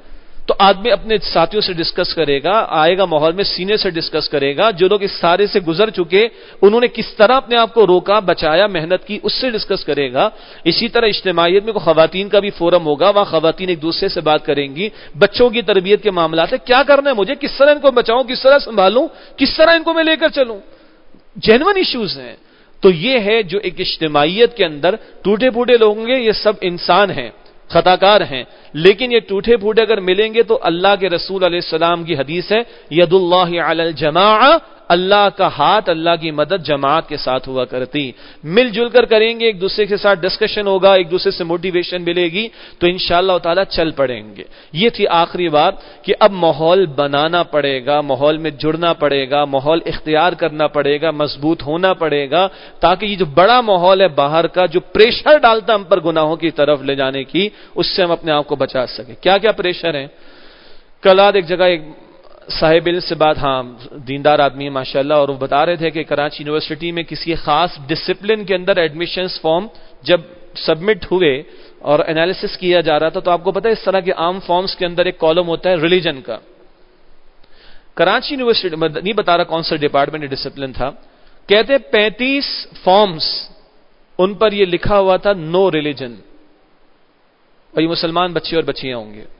تو آدمی اپنے ساتھیوں سے ڈسکس کرے گا، آئے گا ماحول میں سینے سے ڈسکس کرے گا، جو لوگ اس سارے سے گزر چکے انہوں نے کس طرح اپنے آپ کو روکا، بچایا، محنت کی، اس سے ڈسکس کرے گا۔ اسی طرح اجتماعیت میں کوئی خواتین کا بھی فورم ہوگا، وہاں خواتین ایک دوسرے سے بات کریں گی، بچوں کی تربیت کے معاملات ہے، کیا کرنا ہے مجھے، کس طرح ان کو بچاؤں، کس طرح سنبھالوں، کس طرح ان کو میں لے کر چلوں، جینوئن ایشوز ہیں۔ تو یہ ہے جو ایک اجتماعیت کے اندر ٹوٹے پھوٹے لوگ ہوں گے، یہ سب انسان ہیں، خطاکار ہیں، لیکن یہ ٹوٹے پھوٹے اگر ملیں گے تو اللہ کے رسول علیہ السلام کی حدیث ہے ید اللہ علی الجماع، اللہ کا ہاتھ، اللہ کی مدد جماعت کے ساتھ ہوا کرتی۔ مل جل کر کریں گے، ایک دوسرے کے ساتھ ڈسکشن ہوگا، ایک دوسرے سے موٹیویشن ملے گی تو انشاءاللہ تعالی چل پڑیں گے۔ یہ تھی آخری بات کہ اب ماحول بنانا پڑے گا، ماحول میں جڑنا پڑے گا، ماحول اختیار کرنا پڑے گا، مضبوط ہونا پڑے گا، تاکہ یہ جو بڑا ماحول ہے باہر کا جو پریشر ڈالتا ہم پر گناہوں کی طرف لے جانے کی، اس سے ہم اپنے آپ کو بچا سکیں۔ کیا کیا پریشر ہے؟ کل آج ایک جگہ ایک صاحب علم سے بات، ہاں دیندار آدمی ہے ماشاءاللہ، اور وہ بتا رہے تھے کہ کراچی یونیورسٹی میں کسی خاص ڈسپلن کے اندر ایڈمیشنز فارم جب سبمٹ ہوئے اور انالیسس کیا جا رہا تھا تو آپ کو پتہ ہے اس طرح کے عام فارمز کے اندر ایک کالم ہوتا ہے ریلیجن کا۔ کراچی یونیورسٹی نہیں بتا رہا کون سا ڈپارٹمنٹ ڈسپلن تھا، کہتے پینتیس فارمز ان پر یہ لکھا ہوا تھا نو ریلیجن، اور یہ مسلمان بچے اور بچیاں ہوں گے۔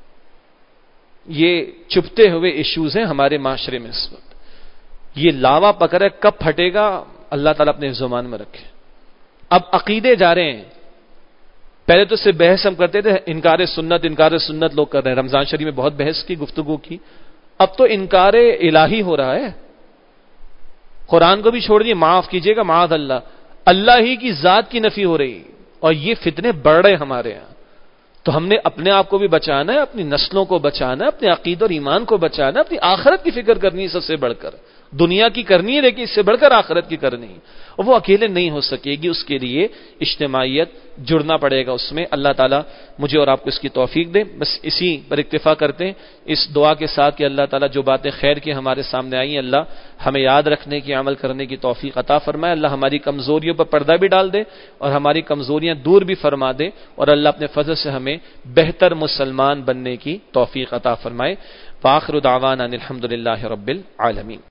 یہ چھپتے ہوئے ایشوز ہیں ہمارے معاشرے میں اس وقت، یہ لاوا پکڑا ہے، کب پھٹے گا اللہ تعالیٰ اپنے زمان میں رکھے۔ اب عقیدے جا رہے ہیں، پہلے تو صرف بحث ہم کرتے تھے، انکار سنت انکار سنت لوگ کر رہے ہیں، رمضان شریف میں بہت بحث کی، گفتگو کی، اب تو انکار الہی ہو رہا ہے۔ قرآن کو بھی چھوڑ دیے، معاف کیجیے گا معاذ اللہ، اللہ ہی کی ذات کی نفی ہو رہی، اور یہ فتنے بڑھ رہے ہمارے یہاں۔ تو ہم نے اپنے آپ کو بھی بچانا ہے، اپنی نسلوں کو بچانا ہے، اپنے عقیدہ اور ایمان کو بچانا ہے، اپنی آخرت کی فکر کرنی ہے سب سے بڑھ کر، دنیا کی کرنی ہے لیکن اس سے بڑھ کر آخرت کی کرنی ہے، اور وہ اکیلے نہیں ہو سکے گی، اس کے لیے اجتماعیت جڑنا پڑے گا اس میں۔ اللہ تعالیٰ مجھے اور آپ کو اس کی توفیق دے۔ بس اسی پر اکتفا کرتے ہیں اس دعا کے ساتھ کہ اللہ تعالیٰ جو باتیں خیر کی ہمارے سامنے آئی ہیں اللہ ہمیں یاد رکھنے کی، عمل کرنے کی توفیق عطا فرمائے۔ اللہ ہماری کمزوریوں پر پردہ بھی ڈال دے اور ہماری کمزوریاں دور بھی فرما دے، اور اللہ اپنے فضل سے ہمیں بہتر مسلمان بننے کی توفیق عطا فرمائے۔ وآخر دعوانا الحمد للہ رب العالمین۔